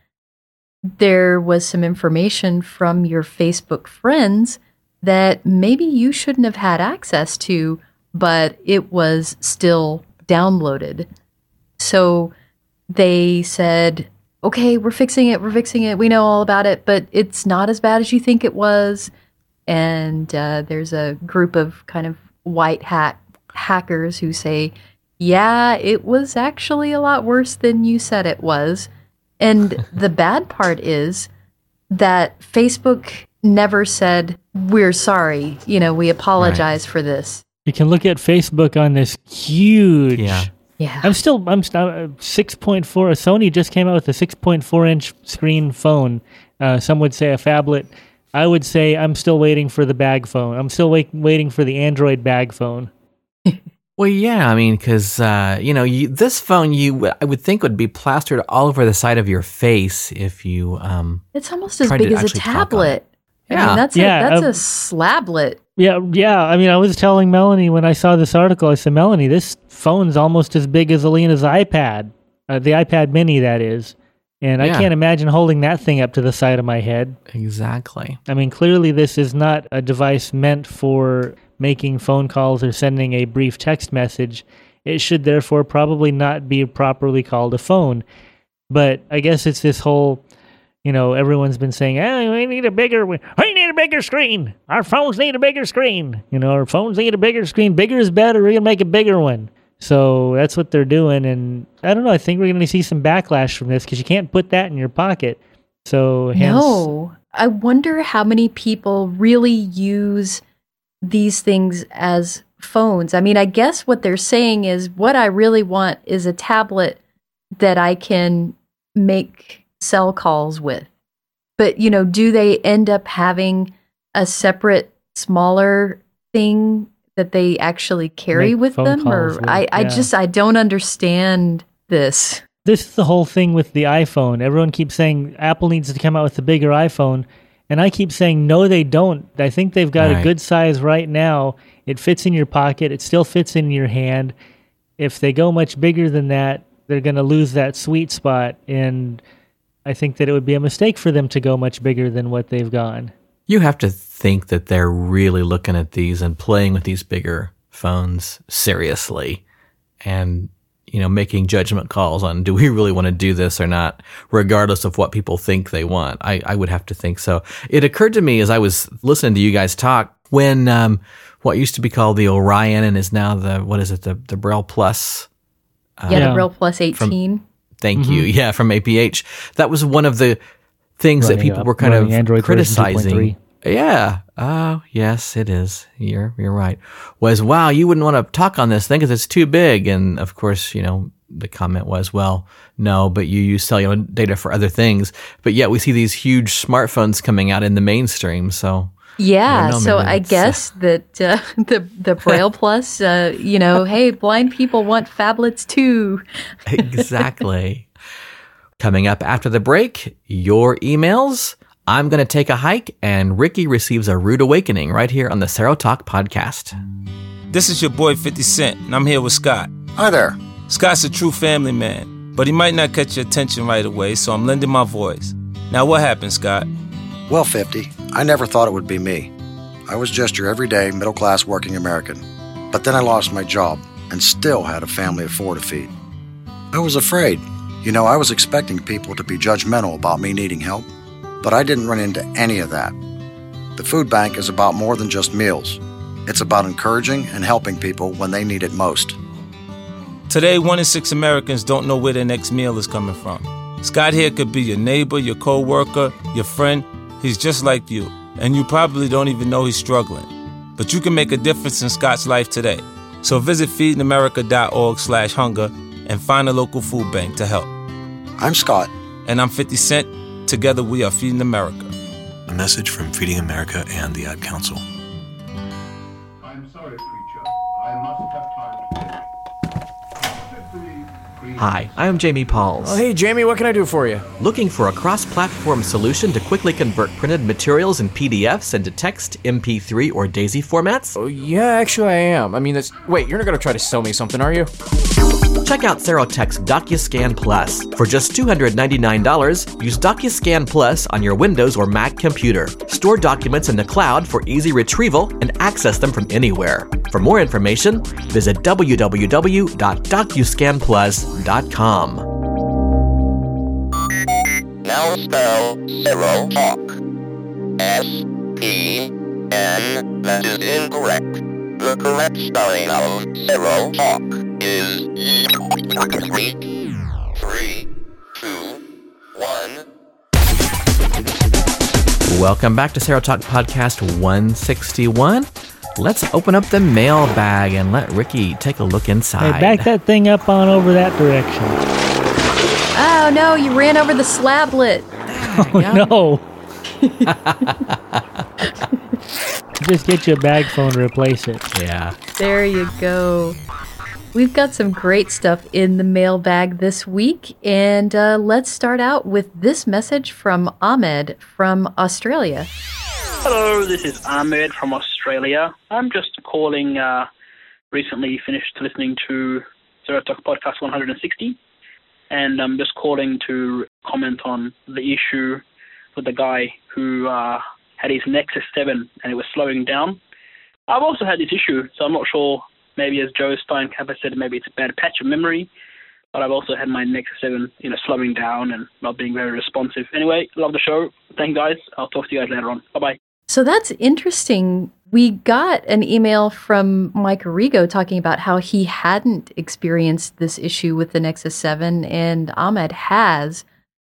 there was some information from your Facebook friends that maybe you shouldn't have had access to, but it was still downloaded. So they said, okay, we're fixing it, we're fixing it, we know all about it, but it's not as bad as you think it was. And uh, there's a group of kind of white hat hackers who say, yeah, it was actually a lot worse than you said it was. And the bad part is that Facebook never said, we're sorry, you know, we apologize for this. You can look at Facebook on this huge. Yeah. Yeah. I'm still, I'm st- six point four. Sony just came out with a six point four inch screen phone. Uh, some would say a phablet. I would say I'm still waiting for the bag phone. I'm still wait- waiting for the Android bag phone. Well, yeah, I mean, because, uh, you know, you, this phone, you I would think would be plastered all over the side of your face if you... Um, It's almost as tried big to as a actually talk on tablet. it. I Yeah. mean, that's Yeah, a, that's uh, a slablet. Yeah, yeah. I mean, I was telling Melanie when I saw this article, I said, Melanie, this phone's almost as big as Alina's iPad, uh, the iPad mini, that is. And I Yeah. can't imagine holding that thing up to the side of my head. exactly. I mean, clearly this is not a device meant for making phone calls or sending a brief text message. It should therefore probably not be properly called a phone. But I guess it's this whole, you know, everyone's been saying, hey, we need a bigger, we need a bigger screen. Our phones need a bigger screen. You know, our phones need a bigger screen. Bigger is better. We're going to make a bigger one. So that's what they're doing. And I don't know, I think we're going to see some backlash from this because you can't put that in your pocket. So hence, No. I wonder how many people really use these things as phones. I mean, I guess what they're saying is what I really want is a tablet that I can make cell calls with. But, you know, do they end up having a separate, smaller thing that they actually carry Make with phone them? calls Or with, I, I yeah. just, I don't understand this. this is the whole thing with the iPhone. Everyone keeps saying Apple needs to come out with a bigger iPhone. And I keep saying, no, they don't. I think they've got Right. a good size right now. It fits in your pocket. It still fits in your hand. If they go much bigger than that, they're going to lose that sweet spot. And I think that it would be a mistake for them to go much bigger than what they've gone. You have to think that they're really looking at these and playing with these bigger phones seriously and, you know, making judgment calls on, do we really want to do this or not, regardless of what people think they want. I, I would have to think so. It occurred to me as I was listening to you guys talk when um, what used to be called the Orion and is now the, what is it, the, the Braille Plus. Yeah, Yeah. the Braille Plus eighteen. Thank you. Yeah, from A P H. That was one of the things that Running people up- were kind running of Android version two point criticizing. three. Yeah. Oh, yes, it is. You're you're right. Was, wow, you wouldn't want to talk on this thing because it's too big. And of course, you know, the comment was, well, no, but you use cellular data for other things. But yet we see these huge smartphones coming out in the mainstream. So Yeah, I don't know, so maybe I that's, uh, guess that uh, the the Braille Plus, uh, you know, hey, blind people want phablets too. exactly. Coming up after the break, your emails. I'm going to take a hike, and Ricky receives a rude awakening right here on the Sarah Talk podcast. This is your boy fifty Cent, and I'm here with Scott. Hi there. Scott's a true family man, but he might not catch your attention right away, so I'm lending my voice. Now, what happened, Scott? Well, fifty, I never thought it would be me. I was just your everyday, middle-class working American. But then I lost my job and still had a family of four to feed. I was afraid. You know, I was expecting people to be judgmental about me needing help, but I didn't run into any of that. The food bank is about more than just meals. It's about encouraging and helping people when they need it most. Today, one in six Americans don't know where their next meal is coming from. Scott here could be your neighbor, your co-worker, your friend. He's just like you, and you probably don't even know he's struggling. But you can make a difference in Scott's life today. So visit feedingamerica.org slash hunger and find a local food bank to help. I'm Scott. And I'm fifty Cent. Together we are Feeding America. A message from Feeding America and the Ad Council. I'm sorry, preacher. I must have time to think. Hi, I am Jamie Pauls. Oh, hey, Jamie, what can I do for you? Looking for a cross-platform solution to quickly convert printed materials and P D Fs into text, M P three, or DAISY formats? Oh, yeah, actually I am. I mean, that's... Wait, you're not going to try to sell me something, are you? Check out Serotech's DocuScan Plus. For just two hundred ninety-nine dollars, use DocuScan Plus on your Windows or Mac computer. Store documents in the cloud for easy retrieval and access them from anywhere. For more information, visit w w w dot docuscan plus dot com. Now spell Serotalk. S P N. That is incorrect. The correct spelling of Serotalk is three, three, two, one. Welcome back to Serotalk Podcast one sixty-one. Let's open up the mailbag and let Ricky take a look inside. Hey, back that thing up on over that direction. Oh no, you ran over the slablet. Oh no. Just get you a bag phone to replace it. Yeah. There you go. We've got some great stuff in the mailbag this week, and uh, let's start out with this message from Ahmed from Australia. Hello, this is Ahmed from Australia. I'm just calling, uh, recently finished listening to Serotalk Podcast one sixty, and I'm just calling to comment on the issue with the guy who uh, had his Nexus seven and it was slowing down. I've also had this issue, so I'm not sure, maybe as Joe Steinkamp said, maybe it's a bad patch of memory, but I've also had my Nexus seven, you know, slowing down and not being very responsive. Anyway, love the show. Thank you guys. I'll talk to you guys later on. Bye-bye. So that's interesting. We got an email from Mike Arrigo talking about how he hadn't experienced this issue with the Nexus seven, and Ahmed has.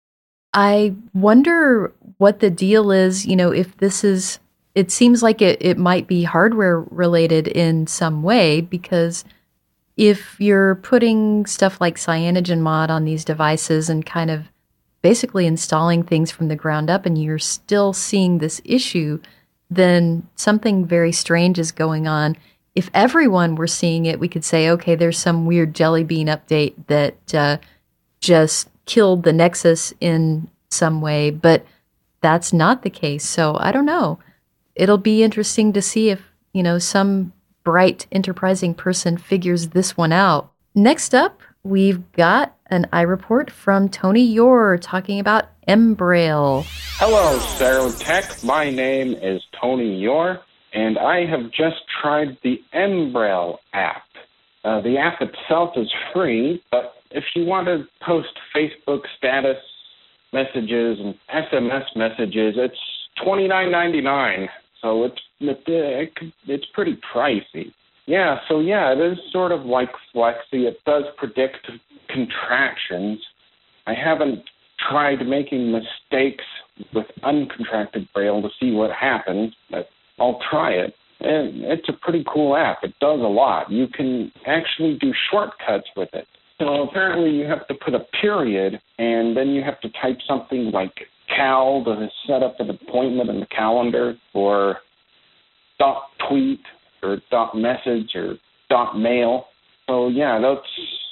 I wonder what the deal is, you know, if this is, it seems like it, it might be hardware related in some way, because if you're putting stuff like CyanogenMod on these devices and kind of basically installing things from the ground up and you're still seeing this issue, then something very strange is going on. If everyone were seeing it, we could say, okay, there's some weird Jelly Bean update that uh, just killed the Nexus in some way, but that's not the case. So I don't know. It'll be interesting to see if, you know, some bright, enterprising person figures this one out. Next up, we've got an iReport from Tony Yore talking about Embrail. Hello, Serotech. My name is Tony Yore, and I have just tried the Embrail app. Uh, the app itself is free, but if you want to post Facebook status messages and S M S messages, it's twenty-nine ninety-nine. So it's it, it, it's pretty pricey. Yeah, so yeah, it is sort of like Flexi. It does predict contractions. I haven't tried making mistakes with uncontracted Braille to see what happens, but I'll try it. And it's a pretty cool app. It does a lot. You can actually do shortcuts with it. So apparently you have to put a period, and then you have to type something like cal to set up an appointment in the calendar, or dot tweet, or dot message, or dot mail. So yeah, that's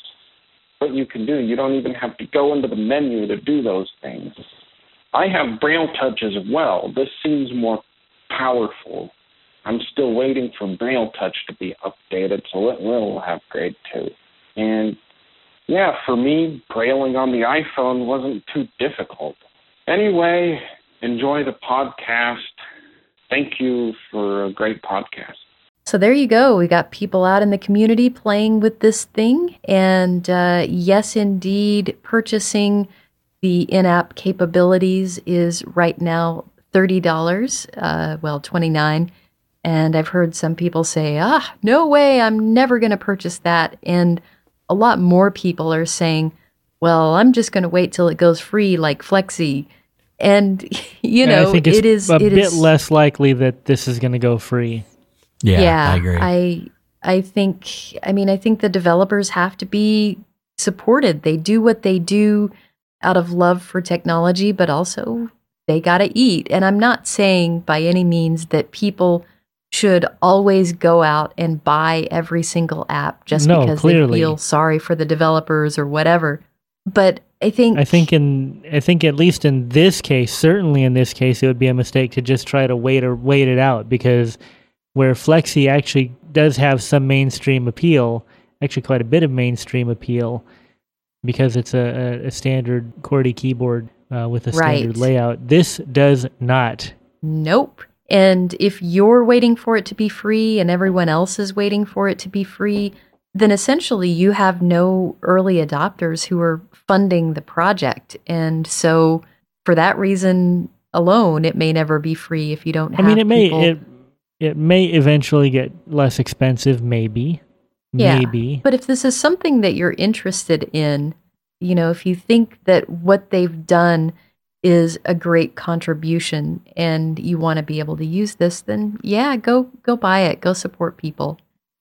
what you can do. You don't even have to go into the menu to do those things. I have Braille Touch as well. This seems more powerful. I'm still waiting for Braille Touch to be updated, so it will have grade two. And yeah, for me, brailing on the iPhone wasn't too difficult. Anyway, enjoy the podcast. Thank you for a great podcast. So there you go. We got people out in the community playing with this thing. And uh, yes, indeed, purchasing the in-app capabilities is right now thirty dollars, uh, well, twenty-nine dollars. And I've heard some people say, ah, no way, I'm never going to purchase that. And a lot more people are saying, well, I'm just going to wait till it goes free like Flexi. And, you know, I think it's it is a it bit is, less likely that this is going to go free. Yeah, yeah, I agree. I, I think, I mean, I think the developers have to be supported. They do what they do out of love for technology, but also they got to eat. And I'm not saying by any means that people should always go out and buy every single app just No, because clearly. they feel sorry for the developers or whatever. But I think I think in I think at least in this case, certainly in this case, it would be a mistake to just try to wait or wait it out, because where Flexi actually does have some mainstream appeal, actually quite a bit of mainstream appeal, because it's a, a, a standard QWERTY keyboard uh, with a standard Right. layout. This does not. Nope. And if you're waiting for it to be free and everyone else is waiting for it to be free, then essentially you have no early adopters who are funding the project. And so for that reason alone, it may never be free if you don't I have mean, it may people. it it may eventually get less expensive, maybe, Yeah, maybe. But if this is something that you're interested in, you know, if you think that what they've done is a great contribution and you want to be able to use this, then yeah, go go buy it. Go support people.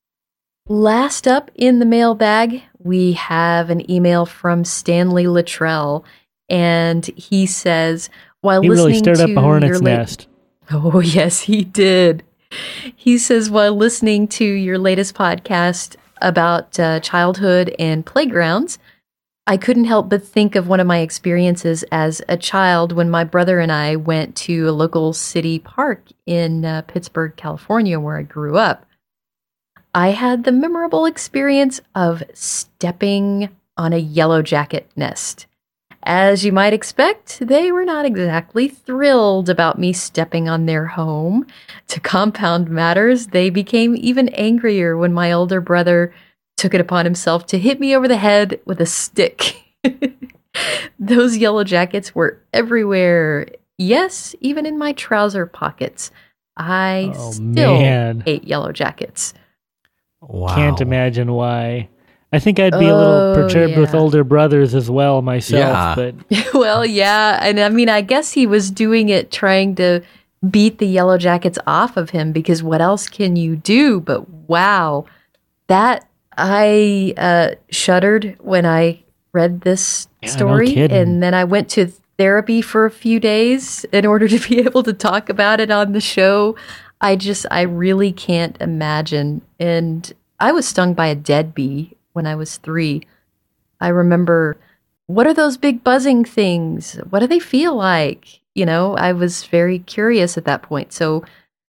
Last up in the mailbag, we have an email from Stanley Luttrell, and he says, while He really listening stirred to up a hornet's your la- nest. Oh, yes, he did. He says, while listening to your latest podcast about uh, childhood and playgrounds, I couldn't help but think of one of my experiences as a child when my brother and I went to a local city park in uh, Pittsburgh, California, where I grew up. I had the memorable experience of stepping on a yellow jacket nest. As you might expect, they were not exactly thrilled about me stepping on their home. To compound matters, they became even angrier when my older brother took it upon himself to hit me over the head with a stick. Those yellow jackets were everywhere. Yes, even in my trouser pockets. I Oh, still man. hate yellow jackets. Wow. Can't imagine why. I think I'd be a little Oh, perturbed with yeah. older brothers as well myself, Yeah. but Well, yeah, and I mean, I guess he was doing it trying to beat the yellow jackets off of him, because what else can you do? But wow, that I uh, shuddered when I read this Yeah, no story, kidding. and then I went to therapy for a few days in order to be able to talk about it on the show. I just, I really can't imagine. And I was stung by a dead bee when I was three. I remember, what are those big buzzing things? What do they feel like? You know, I was very curious at that point. So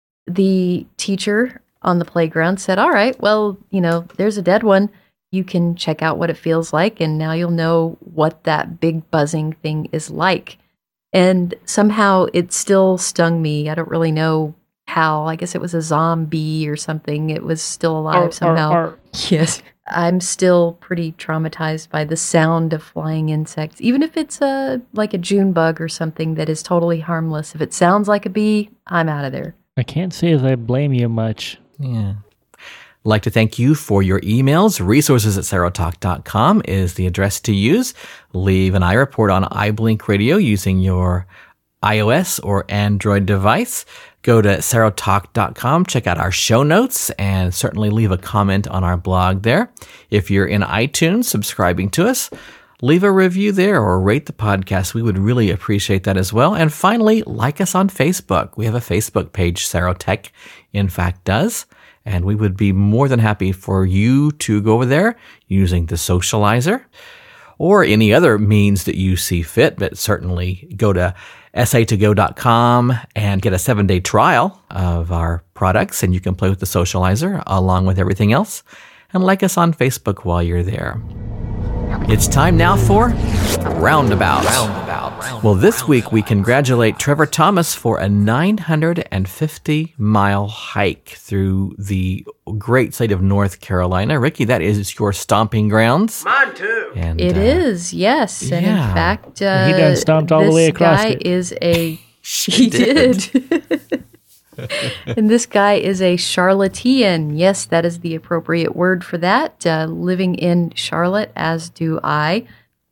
the teacher on the playground said, all right, well, you know, there's a dead one. You can check out what it feels like, and now you'll know what that big buzzing thing is like. And somehow it still stung me. I don't really know how. I guess it was a zombie or something. It was still alive Arr, somehow. arr, arr. Yes. I'm still pretty traumatized by the sound of flying insects, even if it's a like a June bug or something that is totally harmless. If it sounds like a bee, I'm out of there. I can't say as I blame you much. Yeah. I'd like to thank you for your emails. Resources at serotalk dot com is the address to use. Leave an iReport on iBlink Radio using your iOS or Android device. Go to serotalk dot com, check out our show notes, and certainly leave a comment on our blog there. If you're in iTunes subscribing to us, leave a review there or rate the podcast. We would really appreciate that as well. And finally, like us on Facebook. We have a Facebook page, Serotech, in fact, does. And we would be more than happy for you to go over there using the socializer or any other means that you see fit, but certainly go to S A to go dot com and get a seven-day trial of our products, and you can play with the socializer along with everything else. And like us on Facebook while you're there. It's time now for Roundabout. Roundabout. Well, this week we congratulate Trevor Thomas for a nine hundred fifty mile hike through the great state of North Carolina. Ricky, that is your stomping grounds. Mine too. And, It uh, is, yes. And yeah. in fact, uh, He done stomped all the this way across guy it. is a She he did. did. And this guy is a Charlottean. Yes, that is the appropriate word for that. Uh, living in Charlotte, as do I.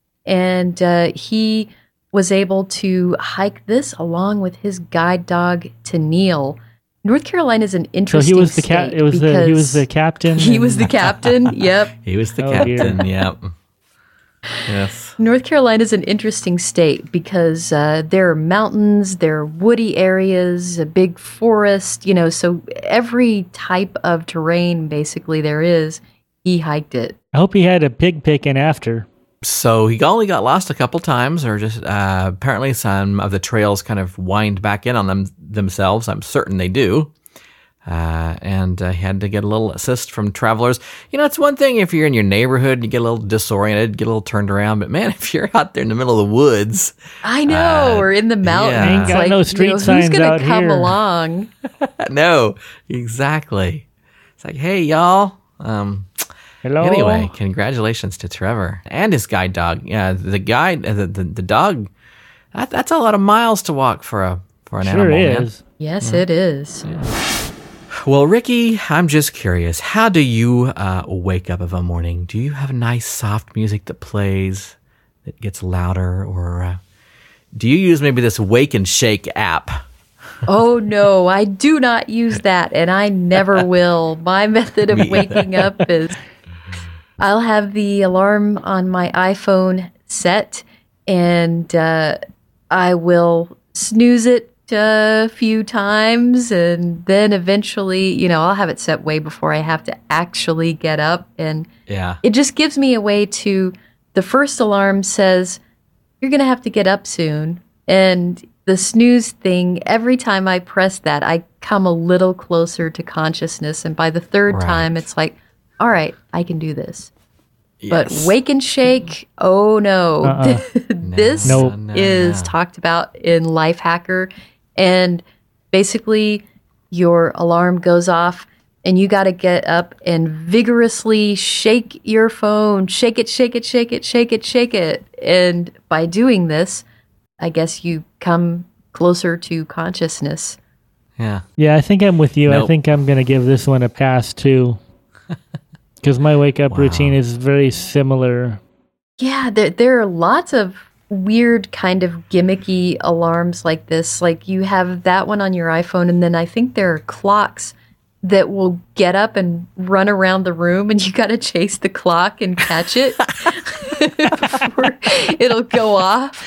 And uh, he was able to hike this along with his guide dog, Tennille. North Carolina is an So interesting he was the cap. state It was the he was because the captain. He and- was the captain. Yep. He was the Oh, captain, dear. yep. Yes. North Carolina is an interesting state because uh, there are mountains, there are woody areas, a big forest, you know, so every type of terrain basically there is, he hiked it. I hope he had a pig picking after. So he only got lost a couple times, or just uh, apparently some of the trails kind of wind back in on them themselves. I'm certain they do. Uh, and uh, he had to get a little assist from travelers. You know, it's one thing if you're in your neighborhood, you get a little disoriented, get a little turned around. But man, if you're out there in the middle of the woods, I know, uh, or in the mountains, yeah. Ain't got like no street you know, signs who's gonna out come here. along? no, exactly. It's like, hey, y'all. Um, Hello. Anyway, congratulations to Trevor and his guide dog. Yeah, the guide, the the, the dog. That, that's a lot of miles to walk for a for an Sure animal. is. Man. Yes, it is. Well, Ricky, I'm just curious. How do you uh, wake up of a morning? Do you have nice, soft music that plays, that gets louder, or uh, do you use maybe this Wake and Shake app? Oh, no, I do not use that, and I never will. My method of Me waking up is I'll have the alarm on my iPhone set, and uh, I will snooze it a few times, and then eventually, you know, I'll have it set way before I have to actually get up. And Yeah. it just gives me a way to, the first alarm says, you're going to have to get up soon. And the snooze thing, every time I press that, I come a little closer to consciousness. And by the third Right. time, it's like, all right, I can do this. Yes. But Wake and Shake, oh no. Uh-uh. This Nope. No, is no. talked about in Lifehacker. And basically, your alarm goes off, and you got to get up and vigorously shake your phone. Shake it, shake it, shake it, shake it, shake it. And by doing this, I guess you come closer to consciousness. Yeah. Yeah, I think I'm with you. I Nope. think I'm going to give this one a pass too. Because my wake up Wow. routine is very similar. Yeah, there, there are lots of weird kind of gimmicky alarms like this. Like you have that one on your iPhone, and then I think there are clocks that will get up and run around the room, and you got to chase the clock and catch it before it'll go off.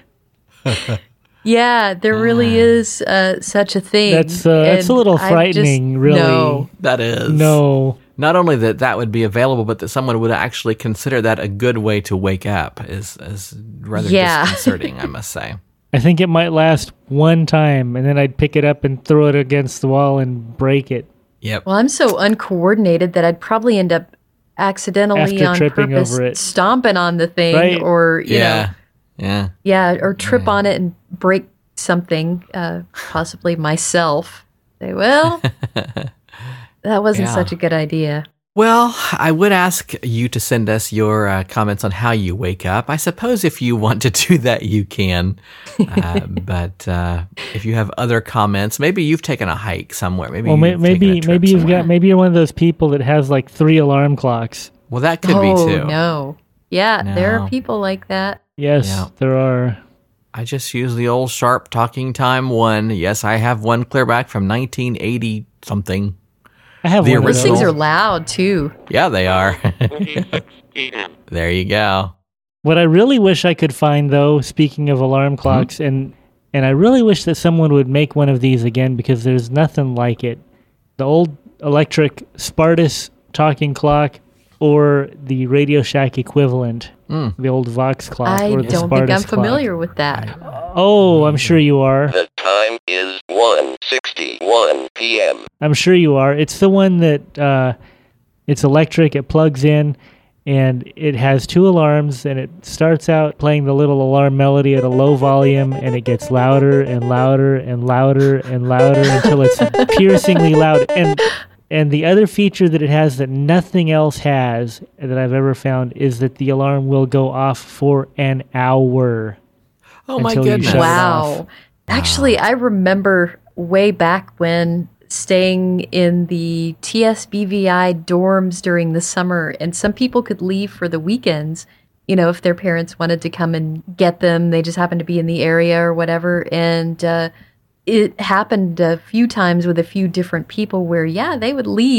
Yeah, there really is uh, such a thing. That's uh, that's a And little I've just- frightening, really. No. That is. No. Not only that that would be available, but that someone would actually consider that a good way to wake up is, is rather Yeah. disconcerting, I must say. I think it might last one time, and then I'd pick it up and throw it against the wall and break it. Yep. Well, I'm so uncoordinated that I'd probably end up accidentally After on tripping purpose over it. stomping on the thing, Right. or you know, Yeah. Yeah. yeah, or trip on it and break something, uh, possibly myself. Say, well, that wasn't Yeah. such a good idea. Well, I would ask you to send us your uh, comments on how you wake up. I suppose if you want to do that, you can. Uh, but uh, if you have other comments, maybe you've taken a hike somewhere. Maybe Well, may, you've taken a maybe trip maybe you've somewhere. got maybe you're one of those people that has like three alarm clocks. Well, that could oh be too. no, yeah, there No. are people like that. Yes, Yeah. there are. I just use the old Sharp Talking Time one. Yes, I have one clear back from nineteen eighty something. I have The one of Those things those. are loud too. Yeah, they are. There you go. What I really wish I could find, though, speaking of alarm clocks, and and I really wish that someone would make one of these again because there's nothing like it. The old electric Spartus talking clock, or the Radio Shack equivalent, Mm. the old Vox clock, I or don't the think Spartus I'm clock. familiar with that. Oh, I'm sure you are. The time is one sixty-one p.m. I'm sure you are. It's the one that uh, it's electric. It plugs in, and it has two alarms. And it starts out playing the little alarm melody at a low volume, and it gets louder and louder and louder and louder until it's piercingly loud. And and the other feature that it has that nothing else has that I've ever found is that the alarm will go off for an hour. Oh my Until you goodness. shut it Wow. off. Actually, I remember way back when staying in the T S B V I dorms during the summer, and some people could leave for the weekends, you know, if their parents wanted to come and get them. They just happened to be in the area or whatever. And uh, it happened a few times with a few different people where, yeah, they would leave,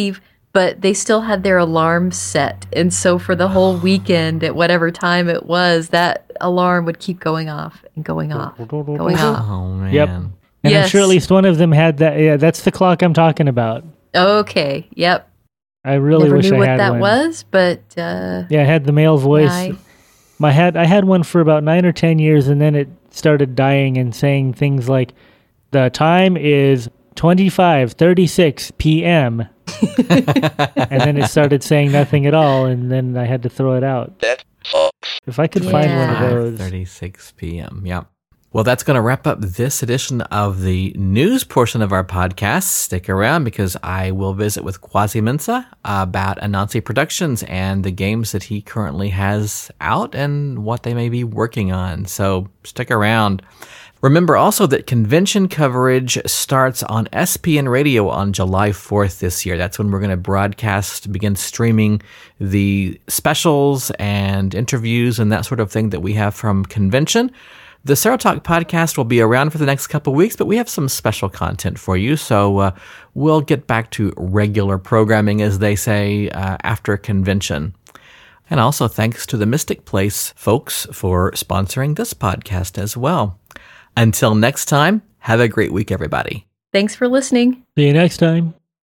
but they still had their alarm set. And so for the whole weekend, at whatever time it was, that alarm would keep going off and going off, going off. Oh, man. Yep. And Yes. I'm sure at least one of them had that. Yeah, that's the clock I'm talking about. Okay, yep. I really Never wish knew I what had that one. was, but uh, Yeah, I had the male voice. I- My had I had one for about nine or ten years, and then it started dying and saying things like, "The time is twenty-five thirty-six p.m." And then it started saying nothing at all, and then I had to throw it out. That sucks. If I could find one of those. thirty-six p.m. Yep. Well, that's going to wrap up this edition of the news portion of our podcast. Stick around because I will visit with Quasi Mensa about Anansi Productions and the games that he currently has out and what they may be working on. So stick around. Remember also that convention coverage starts on S P N Radio on July fourth this year. That's when we're going to broadcast, begin streaming the specials and interviews and that sort of thing that we have from convention. The Sarah Talk podcast will be around for the next couple of weeks, but we have some special content for you. So uh, we'll get back to regular programming, as they say, uh, after convention. And also thanks to the Mystic Place folks for sponsoring this podcast as well. Until next time, have a great week, everybody. Thanks for listening. See you next time.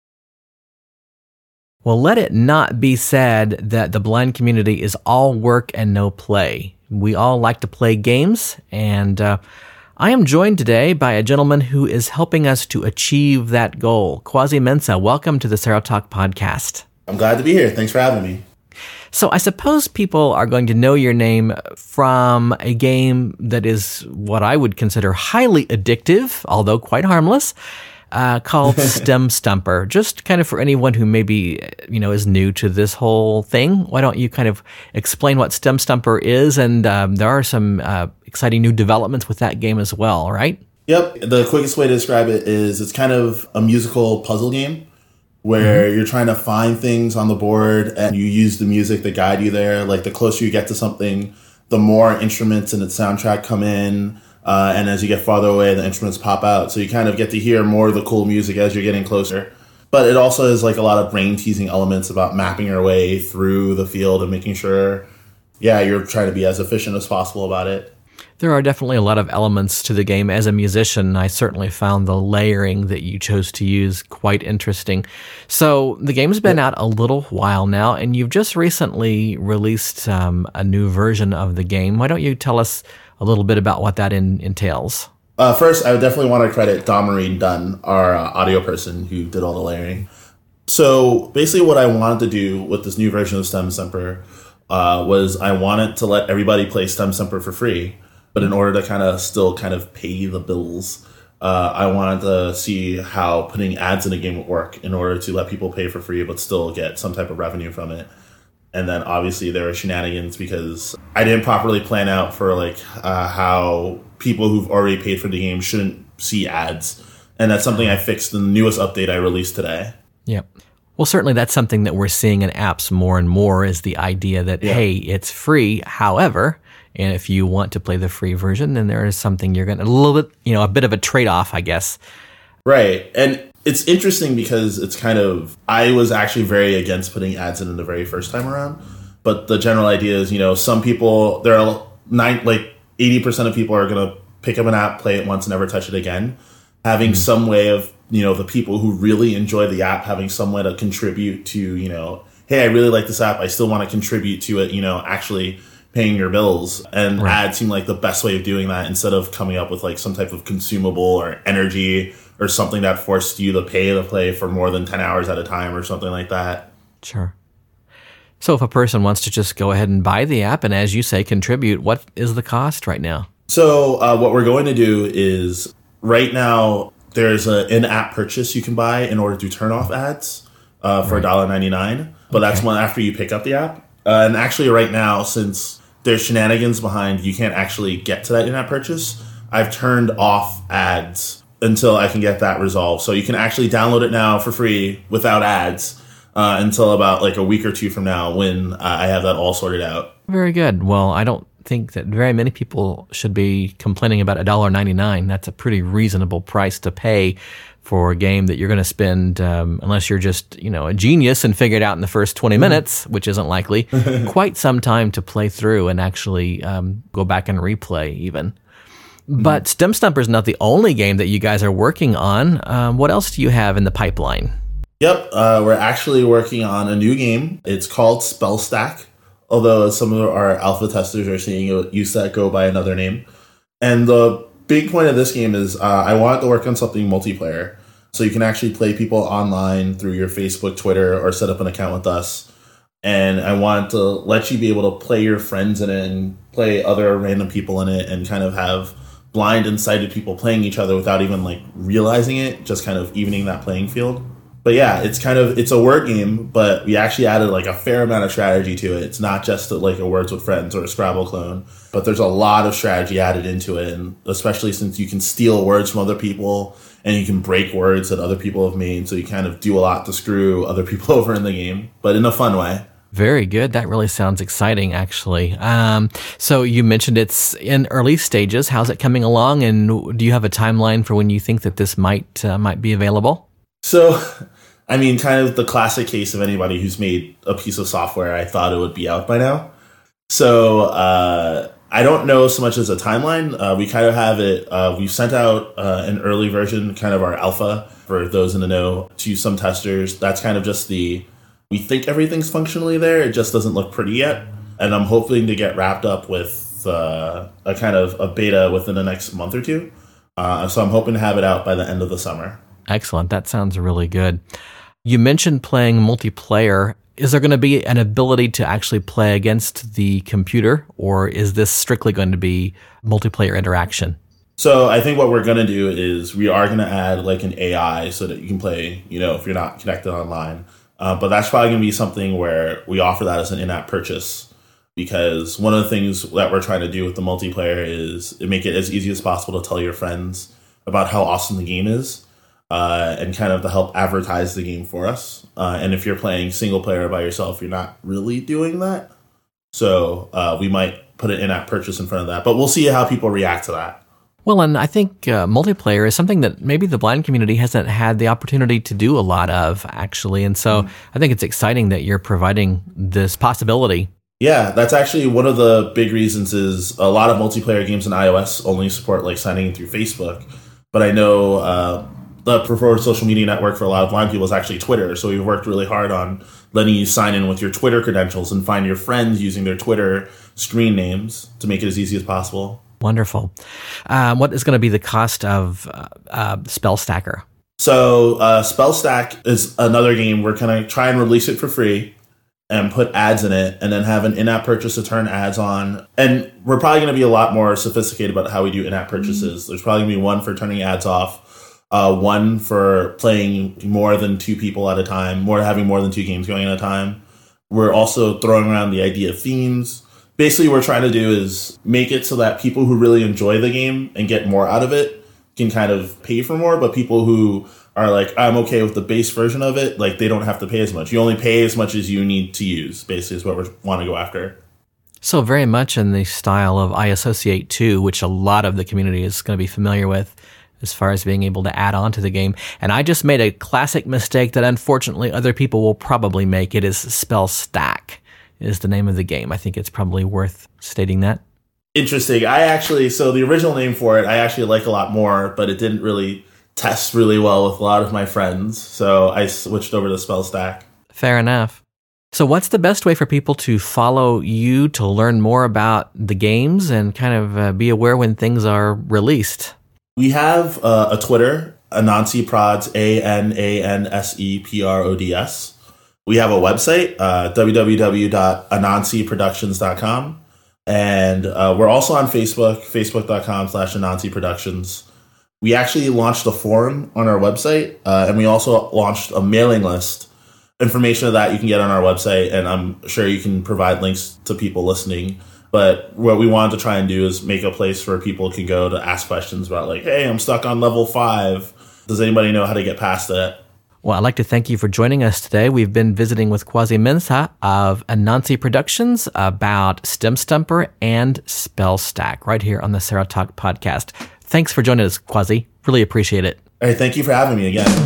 Well, let it not be said that the blind community is all work and no play. We all like to play games, and uh, I am joined today by a gentleman who is helping us to achieve that goal. Quasi Mensa, welcome to the Sarah Talk podcast. I'm glad to be here. Thanks for having me. So I suppose people are going to know your name from a game that is what I would consider highly addictive, although quite harmless, uh, called Stem Stumper. Just kind of for anyone who maybe, you know, is new to this whole thing, why don't you kind of explain what Stem Stumper is? And um, there are some uh, exciting new developments with that game as well, right? Yep. The quickest way to describe it is it's kind of a musical puzzle game where mm-hmm. you're trying to find things on the board and you use the music to guide you there. Like the closer you get to something, the more instruments in its soundtrack come in. Uh, and as you get farther away, the instruments pop out. So you kind of get to hear more of the cool music as you're getting closer. But it also has like a lot of brain-teasing elements about mapping your way through the field and making sure, yeah, you're trying to be as efficient as possible about it. There are definitely a lot of elements to the game. As a musician, I certainly found the layering that you chose to use quite interesting. So the game's been out a little while now, and you've just recently released um, a new version of the game. Why don't you tell us a little bit about what that in, entails? Uh, first, I would definitely want to credit Damarine Dunn, our uh, audio person who did all the layering. So basically what I wanted to do with this new version of Stem Stumper uh, was I wanted to let everybody play Stem Stumper for free. But in order to kind of still kind of pay the bills, uh, I wanted to see how putting ads in a game would work in order to let people pay for free but still get some type of revenue from it. And then obviously there were shenanigans because I didn't properly plan out for like uh, how people who've already paid for the game shouldn't see ads. And that's something I fixed in the newest update I released today. Yep. Well, certainly that's something that we're seeing in apps more and more is the idea that, yeah. hey, it's free. However, and if you want to play the free version, then there is something you're going to, a little bit, you know, a bit of a trade-off, I guess. Right. And it's interesting because it's kind of, I was actually very against putting ads in the very first time around. But the general idea is, you know, some people, there are nine, like eighty percent of people are going to pick up an app, play it once, never touch it again. Having mm-hmm. some way of, you know, the people who really enjoy the app, having some way to contribute to, you know, hey, I really like this app. I still want to contribute to it, you know, actually paying your bills, and right. ads seem like the best way of doing that instead of coming up with like some type of consumable or energy or something that forced you to pay to play for more than ten hours at a time or something like that. Sure. So if a person wants to just go ahead and buy the app and, as you say, contribute, what is the cost right now? So uh, what we're going to do is right now there's an in-app purchase you can buy in order to turn off ads uh, for one dollar ninety-nine, but okay. that's one after you pick up the app. Uh, and actually right now, since there's shenanigans behind, you can't actually get to that in-app purchase, I've turned off ads until I can get that resolved. So you can actually download it now for free without ads uh, until about like a week or two from now when uh, I have that all sorted out. Very good. Well, I don't think that very many people should be complaining about one dollar and ninety-nine cents. That's a pretty reasonable price to pay for a game that you're going to spend, um, unless you're just, you know, a genius and figure it out in the first twenty minutes, which isn't likely, quite some time to play through and actually um, go back and replay even. But STEMstumper is not the only game that you guys are working on. Um, what else do you have in the pipeline? Yep, uh, we're actually working on a new game. It's called Spellstack, although some of our alpha testers are seeing it used to go by another name. And the big point of this game is uh, I wanted to work on something multiplayer. So you can actually play people online through your Facebook, Twitter, or set up an account with us. And I wanted to let you be able to play your friends in it and play other random people in it and kind of have blind and sighted people playing each other without even like realizing it, just kind of evening that playing field. But yeah, it's kind of, it's a word game, but we actually added like a fair amount of strategy to it. It's not just like a Words with Friends or a Scrabble clone, but there's a lot of strategy added into it. And especially since you can steal words from other people and you can break words that other people have made. So you kind of do a lot to screw other people over in the game, but in a fun way. Very good. That really sounds exciting, actually. Um, so you mentioned it's in early stages. How's it coming along? And do you have a timeline for when you think that this might uh, might be available? So, I mean, kind of the classic case of anybody who's made a piece of software, I thought it would be out by now. So uh, I don't know so much as a timeline. Uh, we kind of have it. Uh, we've sent out uh, an early version, kind of our alpha, for those in the know, to some testers. That's kind of just the... We think everything's functionally there. It just doesn't look pretty yet. And I'm hoping to get wrapped up with uh, a kind of a beta within the next month or two. Uh, so I'm hoping to have it out by the end of the summer. Excellent. That sounds really good. You mentioned playing multiplayer. Is there going to be an ability to actually play against the computer, or is this strictly going to be multiplayer interaction? So I think what we're going to do is we are going to add like an A I so that you can play, you know, if you're not connected online. Uh, but that's probably going to be something where we offer that as an in-app purchase, because one of the things that we're trying to do with the multiplayer is make it as easy as possible to tell your friends about how awesome the game is, uh, and kind of to help advertise the game for us. Uh, and if you're playing single player by yourself, you're not really doing that. So uh, we might put an in-app purchase in front of that, but we'll see how people react to that. Well, and I think uh, multiplayer is something that maybe the blind community hasn't had the opportunity to do a lot of, actually. And so mm. I think it's exciting that you're providing this possibility. Yeah, that's actually one of the big reasons is a lot of multiplayer games in iOS only support like signing in through Facebook. But I know uh, the preferred social media network for a lot of blind people is actually Twitter. So we've worked really hard on letting you sign in with your Twitter credentials and find your friends using their Twitter screen names to make it as easy as possible. Wonderful. Um, what is going to be the cost of uh, uh, Spellstacker? So uh, Spellstack is another game. We're going to try and release it for free and put ads in it and then have an in-app purchase to turn ads on. And we're probably going to be a lot more sophisticated about how we do in-app purchases. Mm-hmm. There's probably going to be one for turning ads off, uh, one for playing more than two people at a time, more having more than two games going at a time. We're also throwing around the idea of themes. Basically, what we're trying to do is make it so that people who really enjoy the game and get more out of it can kind of pay for more, but people who are like, I'm okay with the base version of it, like they don't have to pay as much. You only pay as much as you need to use, basically, is what we want to go after. So very much in the style of I Associate two, which a lot of the community is going to be familiar with as far as being able to add on to the game. And I just made a classic mistake that unfortunately other people will probably make. It is Spellstack is the name of the game. I think it's probably worth stating that. Interesting. I actually, so the original name for it, I actually like a lot more, but it didn't really test really well with a lot of my friends. So I switched over to Spellstack. Fair enough. So what's the best way for people to follow you, to learn more about the games and kind of uh, be aware when things are released? We have uh, a Twitter, Anansi Prods, A N A N S E P R O D S. We have a website, uh, w w w dot anansi productions dot com. And uh, we're also on Facebook, facebook.com slash Anansi Productions. We actually launched a forum on our website, uh, and we also launched a mailing list. Information of that you can get on our website, and I'm sure you can provide links to people listening. But what we wanted to try and do is make a place where people can go to ask questions about like, hey, I'm stuck on level five. Does anybody know how to get past that? Well, I'd like to thank you for joining us today. We've been visiting with Quasi Mensah of Anansi Productions about StemStumper and SpellStack right here on the Sarah Talk podcast. Thanks for joining us, Quasi. Really appreciate it. Hey, thank you for having me again.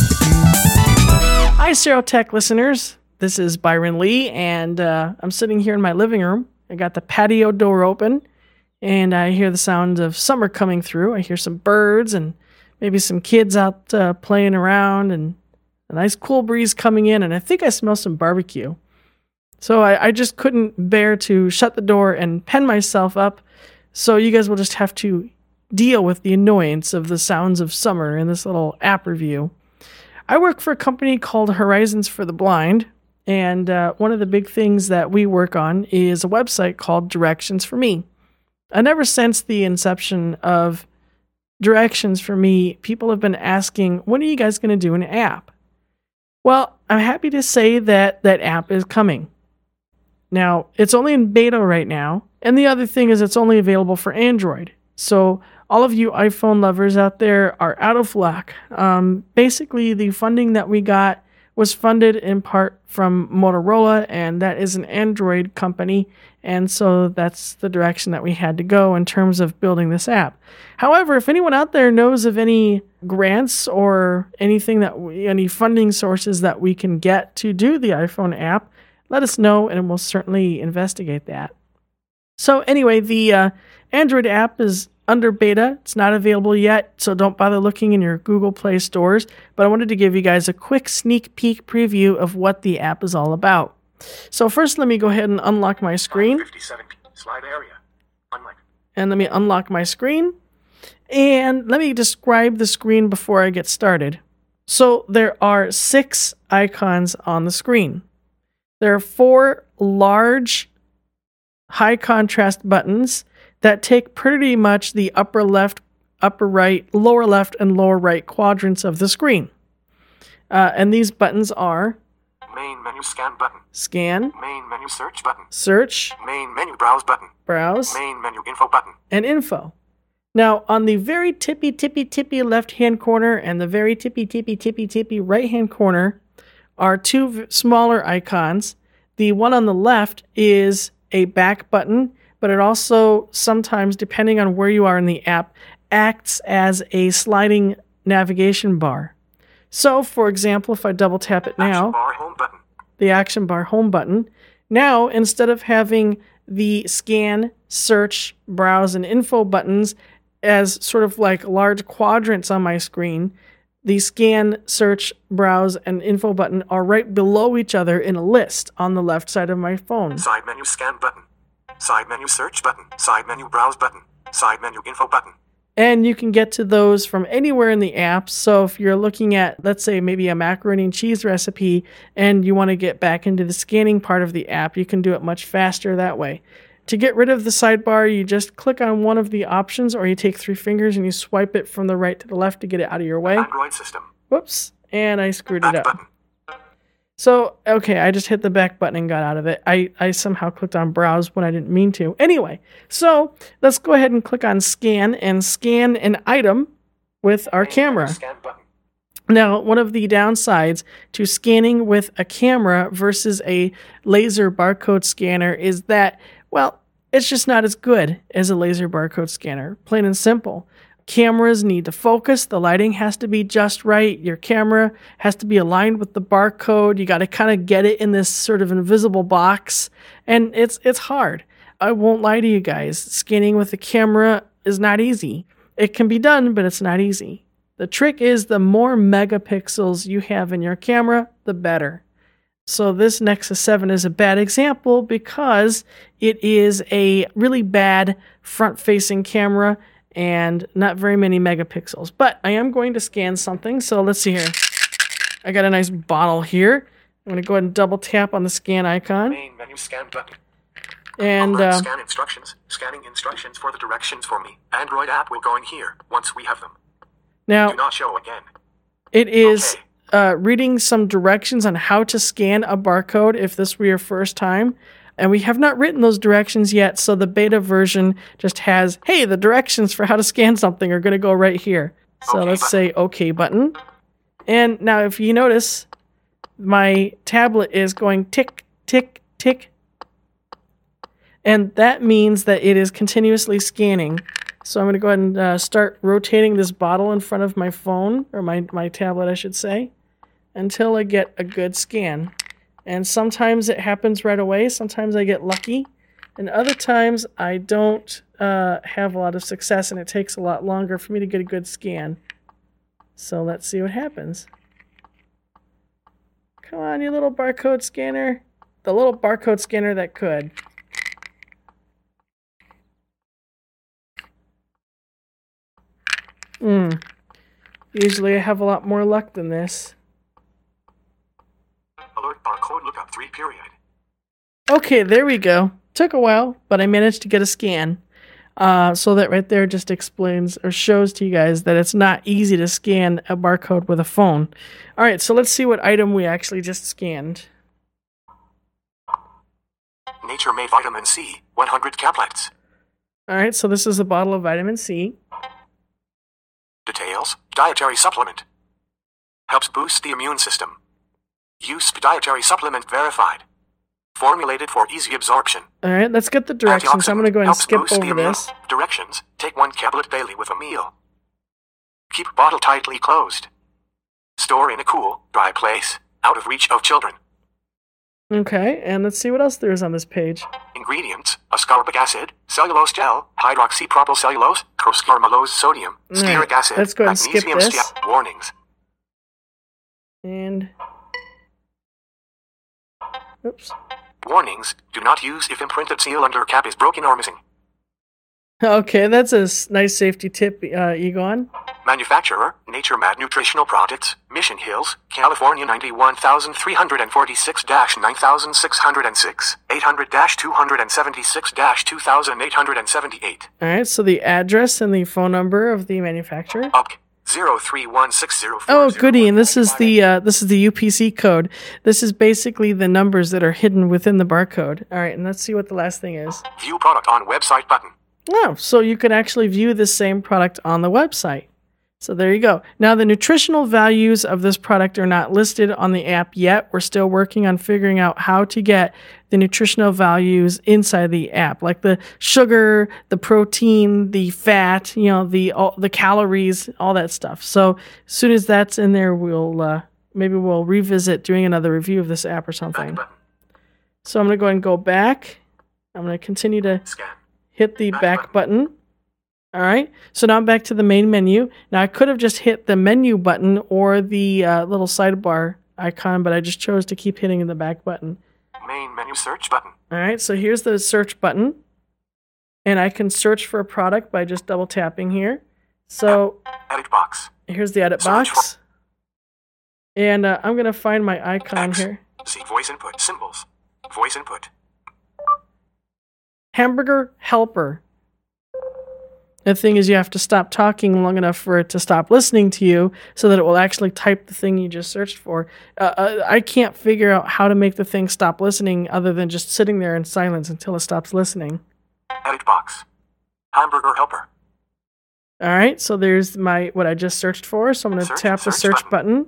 Hi, Serotech listeners. This is Byron Lee, and uh, I'm sitting here in my living room. I got the patio door open, and I hear the sounds of summer coming through. I hear some birds and maybe some kids out uh, playing around, and a nice cool breeze coming in, and I think I smell some barbecue. So I, I just couldn't bear to shut the door and pen myself up, so you guys will just have to deal with the annoyance of the sounds of summer in this little app review. I work for a company called Horizons for the Blind, and uh, one of the big things that we work on is a website called Directions for Me. And ever since the inception of Directions for Me, people have been asking, when are you guys going to do an app? Well, I'm happy to say that that app is coming. Now, it's only in beta right now, and the other thing is it's only available for Android. So all of you iPhone lovers out there are out of luck. Um, basically, the funding that we got was funded in part from Motorola, and that is an Android company, and so that's the direction that we had to go in terms of building this app. However, if anyone out there knows of any grants or anything that we, any funding sources that we can get to do the iPhone app, let us know, and we'll certainly investigate that. So anyway, the uh, Android app is under beta. It's not available yet, so don't bother looking in your Google Play stores. But I wanted to give you guys a quick sneak peek preview of what the app is all about. So first, let me go ahead and unlock my screen. fifty-seven slide area. Unlock. And let me unlock my screen. And let me describe the screen before I get started. So there are six icons on the screen. There are four large high contrast buttons that take pretty much the upper left, upper right, lower left, and lower right quadrants of the screen. Uh, and these buttons are Main menu scan button. Scan. Main menu search button. Search. Main menu browse button. Browse. Main menu info button. And info. Now, on the very tippy, tippy, tippy left-hand corner and the very tippy, tippy, tippy, tippy right-hand corner are two v- smaller icons. The one on the left is a back button, but it also sometimes, depending on where you are in the app, acts as a sliding navigation bar. So, for example, if I double tap it now, action bar home button. the action bar home button, now instead of having the scan, search, browse, and info buttons as sort of like large quadrants on my screen, the scan, search, browse, and info button are right below each other in a list on the left side of my phone. Side menu scan button. Side menu search button. Side menu browse button. Side menu info button. And you can get to those from anywhere in the app. So if you're looking at, let's say, maybe a macaroni and cheese recipe and you want to get back into the scanning part of the app, you can do it much faster that way. To get rid of the sidebar, you just click on one of the options, or you take three fingers and you swipe it from the right to the left to get it out of your way. Android system. Whoops. And I screwed Back it up. button. So, okay, I just hit the back button and got out of it. I, I somehow clicked on browse when I didn't mean to. Anyway, so let's go ahead and click on scan and scan an item with our camera. Scan button. Now, one of the downsides to scanning with a camera versus a laser barcode scanner is that, well, it's just not as good as a laser barcode scanner, plain and simple. Cameras need to focus. The lighting has to be just right. Your camera has to be aligned with the barcode. You got to kind of get it in this sort of invisible box. And it's it's hard. I won't lie to you guys. Scanning with a camera is not easy. It can be done, but it's not easy. The trick is the more megapixels you have in your camera, the better. So this Nexus seven is a bad example because it is a really bad front-facing camera and not very many megapixels. But I am going to scan something, so let's see here. I got a nice bottle here. I'm going to go ahead and double tap on the scan icon. Main menu scan button. And Alert, uh, scan instructions. Scanning instructions for the directions for me. Android app will go in here once we have them. now Do not show again. it is uh, reading some directions on how to scan a barcode if this were your first time. And we have not written those directions yet, so the beta version just has, hey, the directions for how to scan something are going to go right here. So Okay let's button. say OK button. And now if you notice, my tablet is going tick, tick, tick. And that means that it is continuously scanning. So I'm going to go ahead and uh, start rotating this bottle in front of my phone, or my, my tablet, I should say, until I get a good scan. And sometimes it happens right away. Sometimes I get lucky. And other times I don't uh, have a lot of success, and it takes a lot longer for me to get a good scan. So let's see what happens. Come on, you little barcode scanner. The little barcode scanner that could. Hmm. Usually I have a lot more luck than this. Alert barcode lookup three period. Okay, there we go. Took a while, but I managed to get a scan. Uh, so that right there just explains or shows to you guys that it's not easy to scan a barcode with a phone. All right, so let's see what item we actually just scanned. Nature made vitamin C, one hundred caplets. All right, so this is a bottle of vitamin C. Details, dietary supplement. Helps boost the immune system. Use dietary supplement verified. Formulated for easy absorption. All right, let's get the directions. I'm going to go ahead and Helps skip boost the over immune- this. Directions, take one caplet daily with a meal. Keep bottle tightly closed. Store in a cool, dry place, out of reach of children. Okay, and let's see what else there is on this page. Ingredients, ascorbic acid, cellulose gel, hydroxypropylcellulose, proscarmalose sodium, All right, stearic acid, let's go ahead and skip magnesium this. stia- Warnings. And... Oops. Warnings, do not use if imprinted seal under cap is broken or missing. Okay, that's a s- nice safety tip, uh, Egon. Manufacturer, Nature Mad Nutritional Products, Mission Hills, California ninety-one thousand three hundred forty-six dash nine thousand six hundred six, eight hundred dash two hundred seventy-six dash two thousand eight hundred seventy-eight. All right, so the address and the phone number of the manufacturer. Up zero three one six zero four. Oh, goody! And this is the uh, this is the U P C code. This is basically the numbers that are hidden within the barcode. All right, and let's see what the last thing is. View product on website button. Oh, so you can actually view the same product on the website. So there you go. Now, the nutritional values of this product are not listed on the app yet. We're still working on figuring out how to get the nutritional values inside the app, like the sugar, the protein, the fat, you know, the all, the calories, all that stuff. So as soon as that's in there, we'll uh, maybe we'll revisit doing another review of this app or something. So I'm going to go ahead and go back. I'm going to continue to hit the back button. All right, so now I'm back to the main menu. Now I could have just hit the menu button or the uh, little sidebar icon, but I just chose to keep hitting the back button. Main menu search button. All right, so here's the search button. And I can search for a product by just double tapping here. So Edit box. here's the edit Search box. And uh, I'm going to find my icon X. here. See voice input symbols. Voice input. Hamburger helper. The thing is, you have to stop talking long enough for it to stop listening to you so that it will actually type the thing you just searched for. Uh, uh, I can't figure out how to make the thing stop listening other than just sitting there in silence until it stops listening. Edit box. Hamburger helper. All right, so there's my what I just searched for. So I'm going to Search- tap the search search button.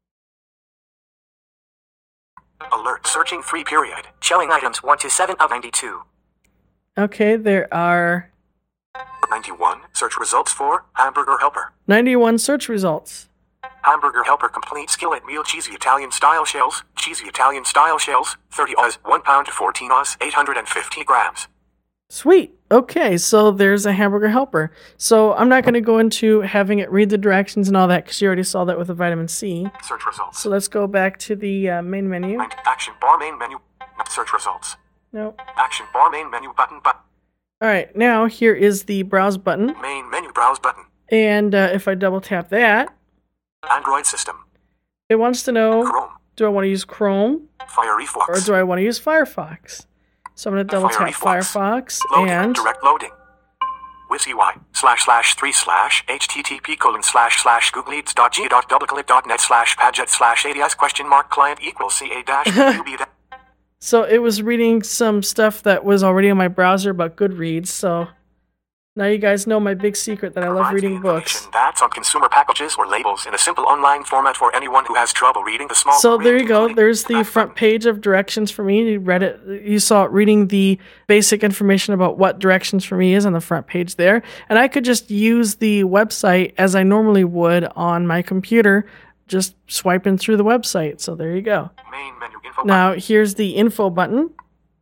Alert searching three period. Showing items one to seven of ninety-two. Okay, there are ninety-one. Search results for hamburger helper. ninety-one search results. Hamburger helper complete skillet meal cheesy Italian style shells. Cheesy Italian style shells. thirty oz. one pound fourteen oz. eight hundred fifty grams. Sweet. Okay, so there's a hamburger helper. So I'm not going to go into having it read the directions and all that because you already saw that with the vitamin C. Search results. So let's go back to the uh, main menu. Find action bar main menu. Search results. No. Action bar main menu button button. All right, now here is the browse button. Main menu browse button. And uh, if I double tap that, Android system. it wants to know, Chrome. do I want to use Chrome Firefox. or do I want to use Firefox? So I'm going to double tap Firefox Loading. and Direct loading. WYSIWY slash slash three slash http colon slash slash googleads dot g dot doubleclick dot net slash padget slash ads question mark client equals ca dash ub. so it was reading some stuff that was already in my browser about Goodreads. So Now you guys know my big secret that I love reading books. That's on consumer packages or labels in a simple online format for anyone who has trouble reading the small So print. there you go. There's the front page of Directions for Me. You read it. You saw it reading the basic information about what Directions for Me is on the front page there. And I could just use the website as I normally would on my computer, just swiping through the website. So there you go. Main menu info Now here's the info button.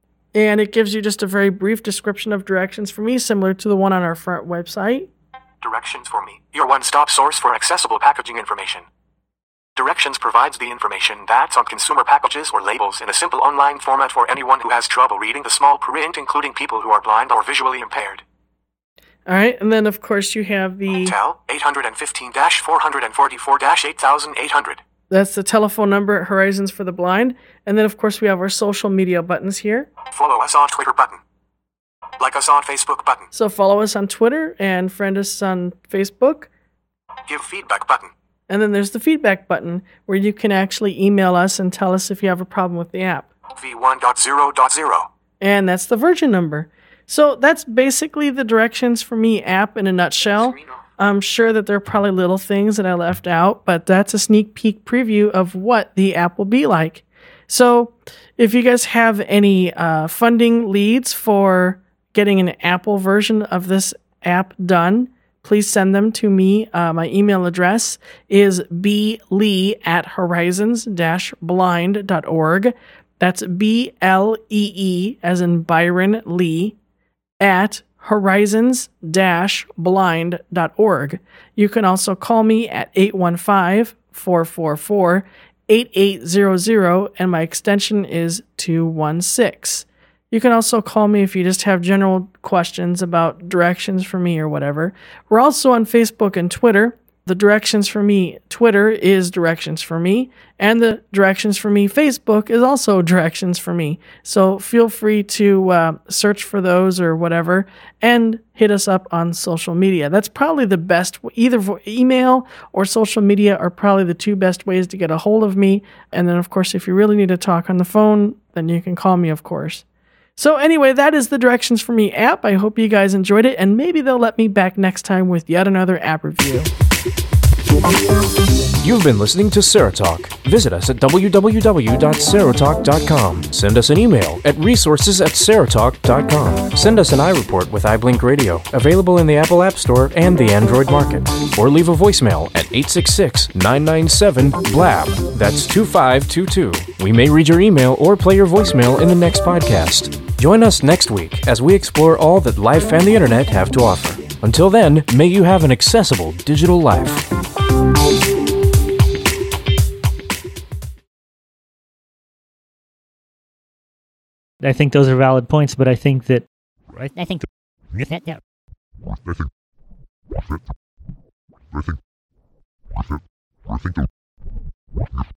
And it gives you just a very brief description of Directions for Me, similar to the one on our front website. Directions for Me, your one-stop source for accessible packaging information. Directions provides the information that's on consumer packages or labels in a simple online format for anyone who has trouble reading the small print, including people who are blind or visually impaired. All right, and then of course you have the... Tel eight one five, four four four, eight eight hundred. That's the telephone number at Horizons for the Blind. And then, of course, we have our social media buttons here. Follow us on Twitter button. Like us on Facebook button. So follow us on Twitter and friend us on Facebook. Give feedback button. And then there's the feedback button where you can actually email us and tell us if you have a problem with the app. V one point zero point zero. And that's the version number. So that's basically the Directions for Me app in a nutshell. I'm sure that there are probably little things that I left out, but that's a sneak peek preview of what the app will be like. So if you guys have any uh, funding leads for getting an Apple version of this app done, please send them to me. Uh, my email address is blee at horizons dash blind dot org. That's B L E E as in Byron Lee at horizons dash blind dot org. You can also call me at eight one five, four four four, eight eight zero zero and my extension is two one six. You can also call me if you just have general questions about Directions for Me or whatever. We're also on Facebook and Twitter. The Directions for Me Twitter is Directions for Me, and the Directions for Me Facebook is also Directions for Me. So feel free to uh, search for those or whatever, and hit us up on social media. That's probably the best, either for email or social media are probably the two best ways to get a hold of me. And then, of course, if you really need to talk on the phone, then you can call me, of course. So anyway, that is the Directions for Me app. I hope you guys enjoyed it, and maybe they'll let me back next time with yet another app review. You've been listening to Serotalk. Visit us at w w w dot serotalk dot com. Send us an email at resources at serotalk dot com. Send us an iReport with iBlink Radio, available in the Apple App Store and the Android market. Or leave a voicemail at eight six six, nine nine seven, B L A B. That's two five two two. We may read your email or play your voicemail in the next podcast. Join us next week as we explore all that life and the internet have to offer. Until then, may you have an accessible digital life. I think those are valid points, but I think that I think I think I think I think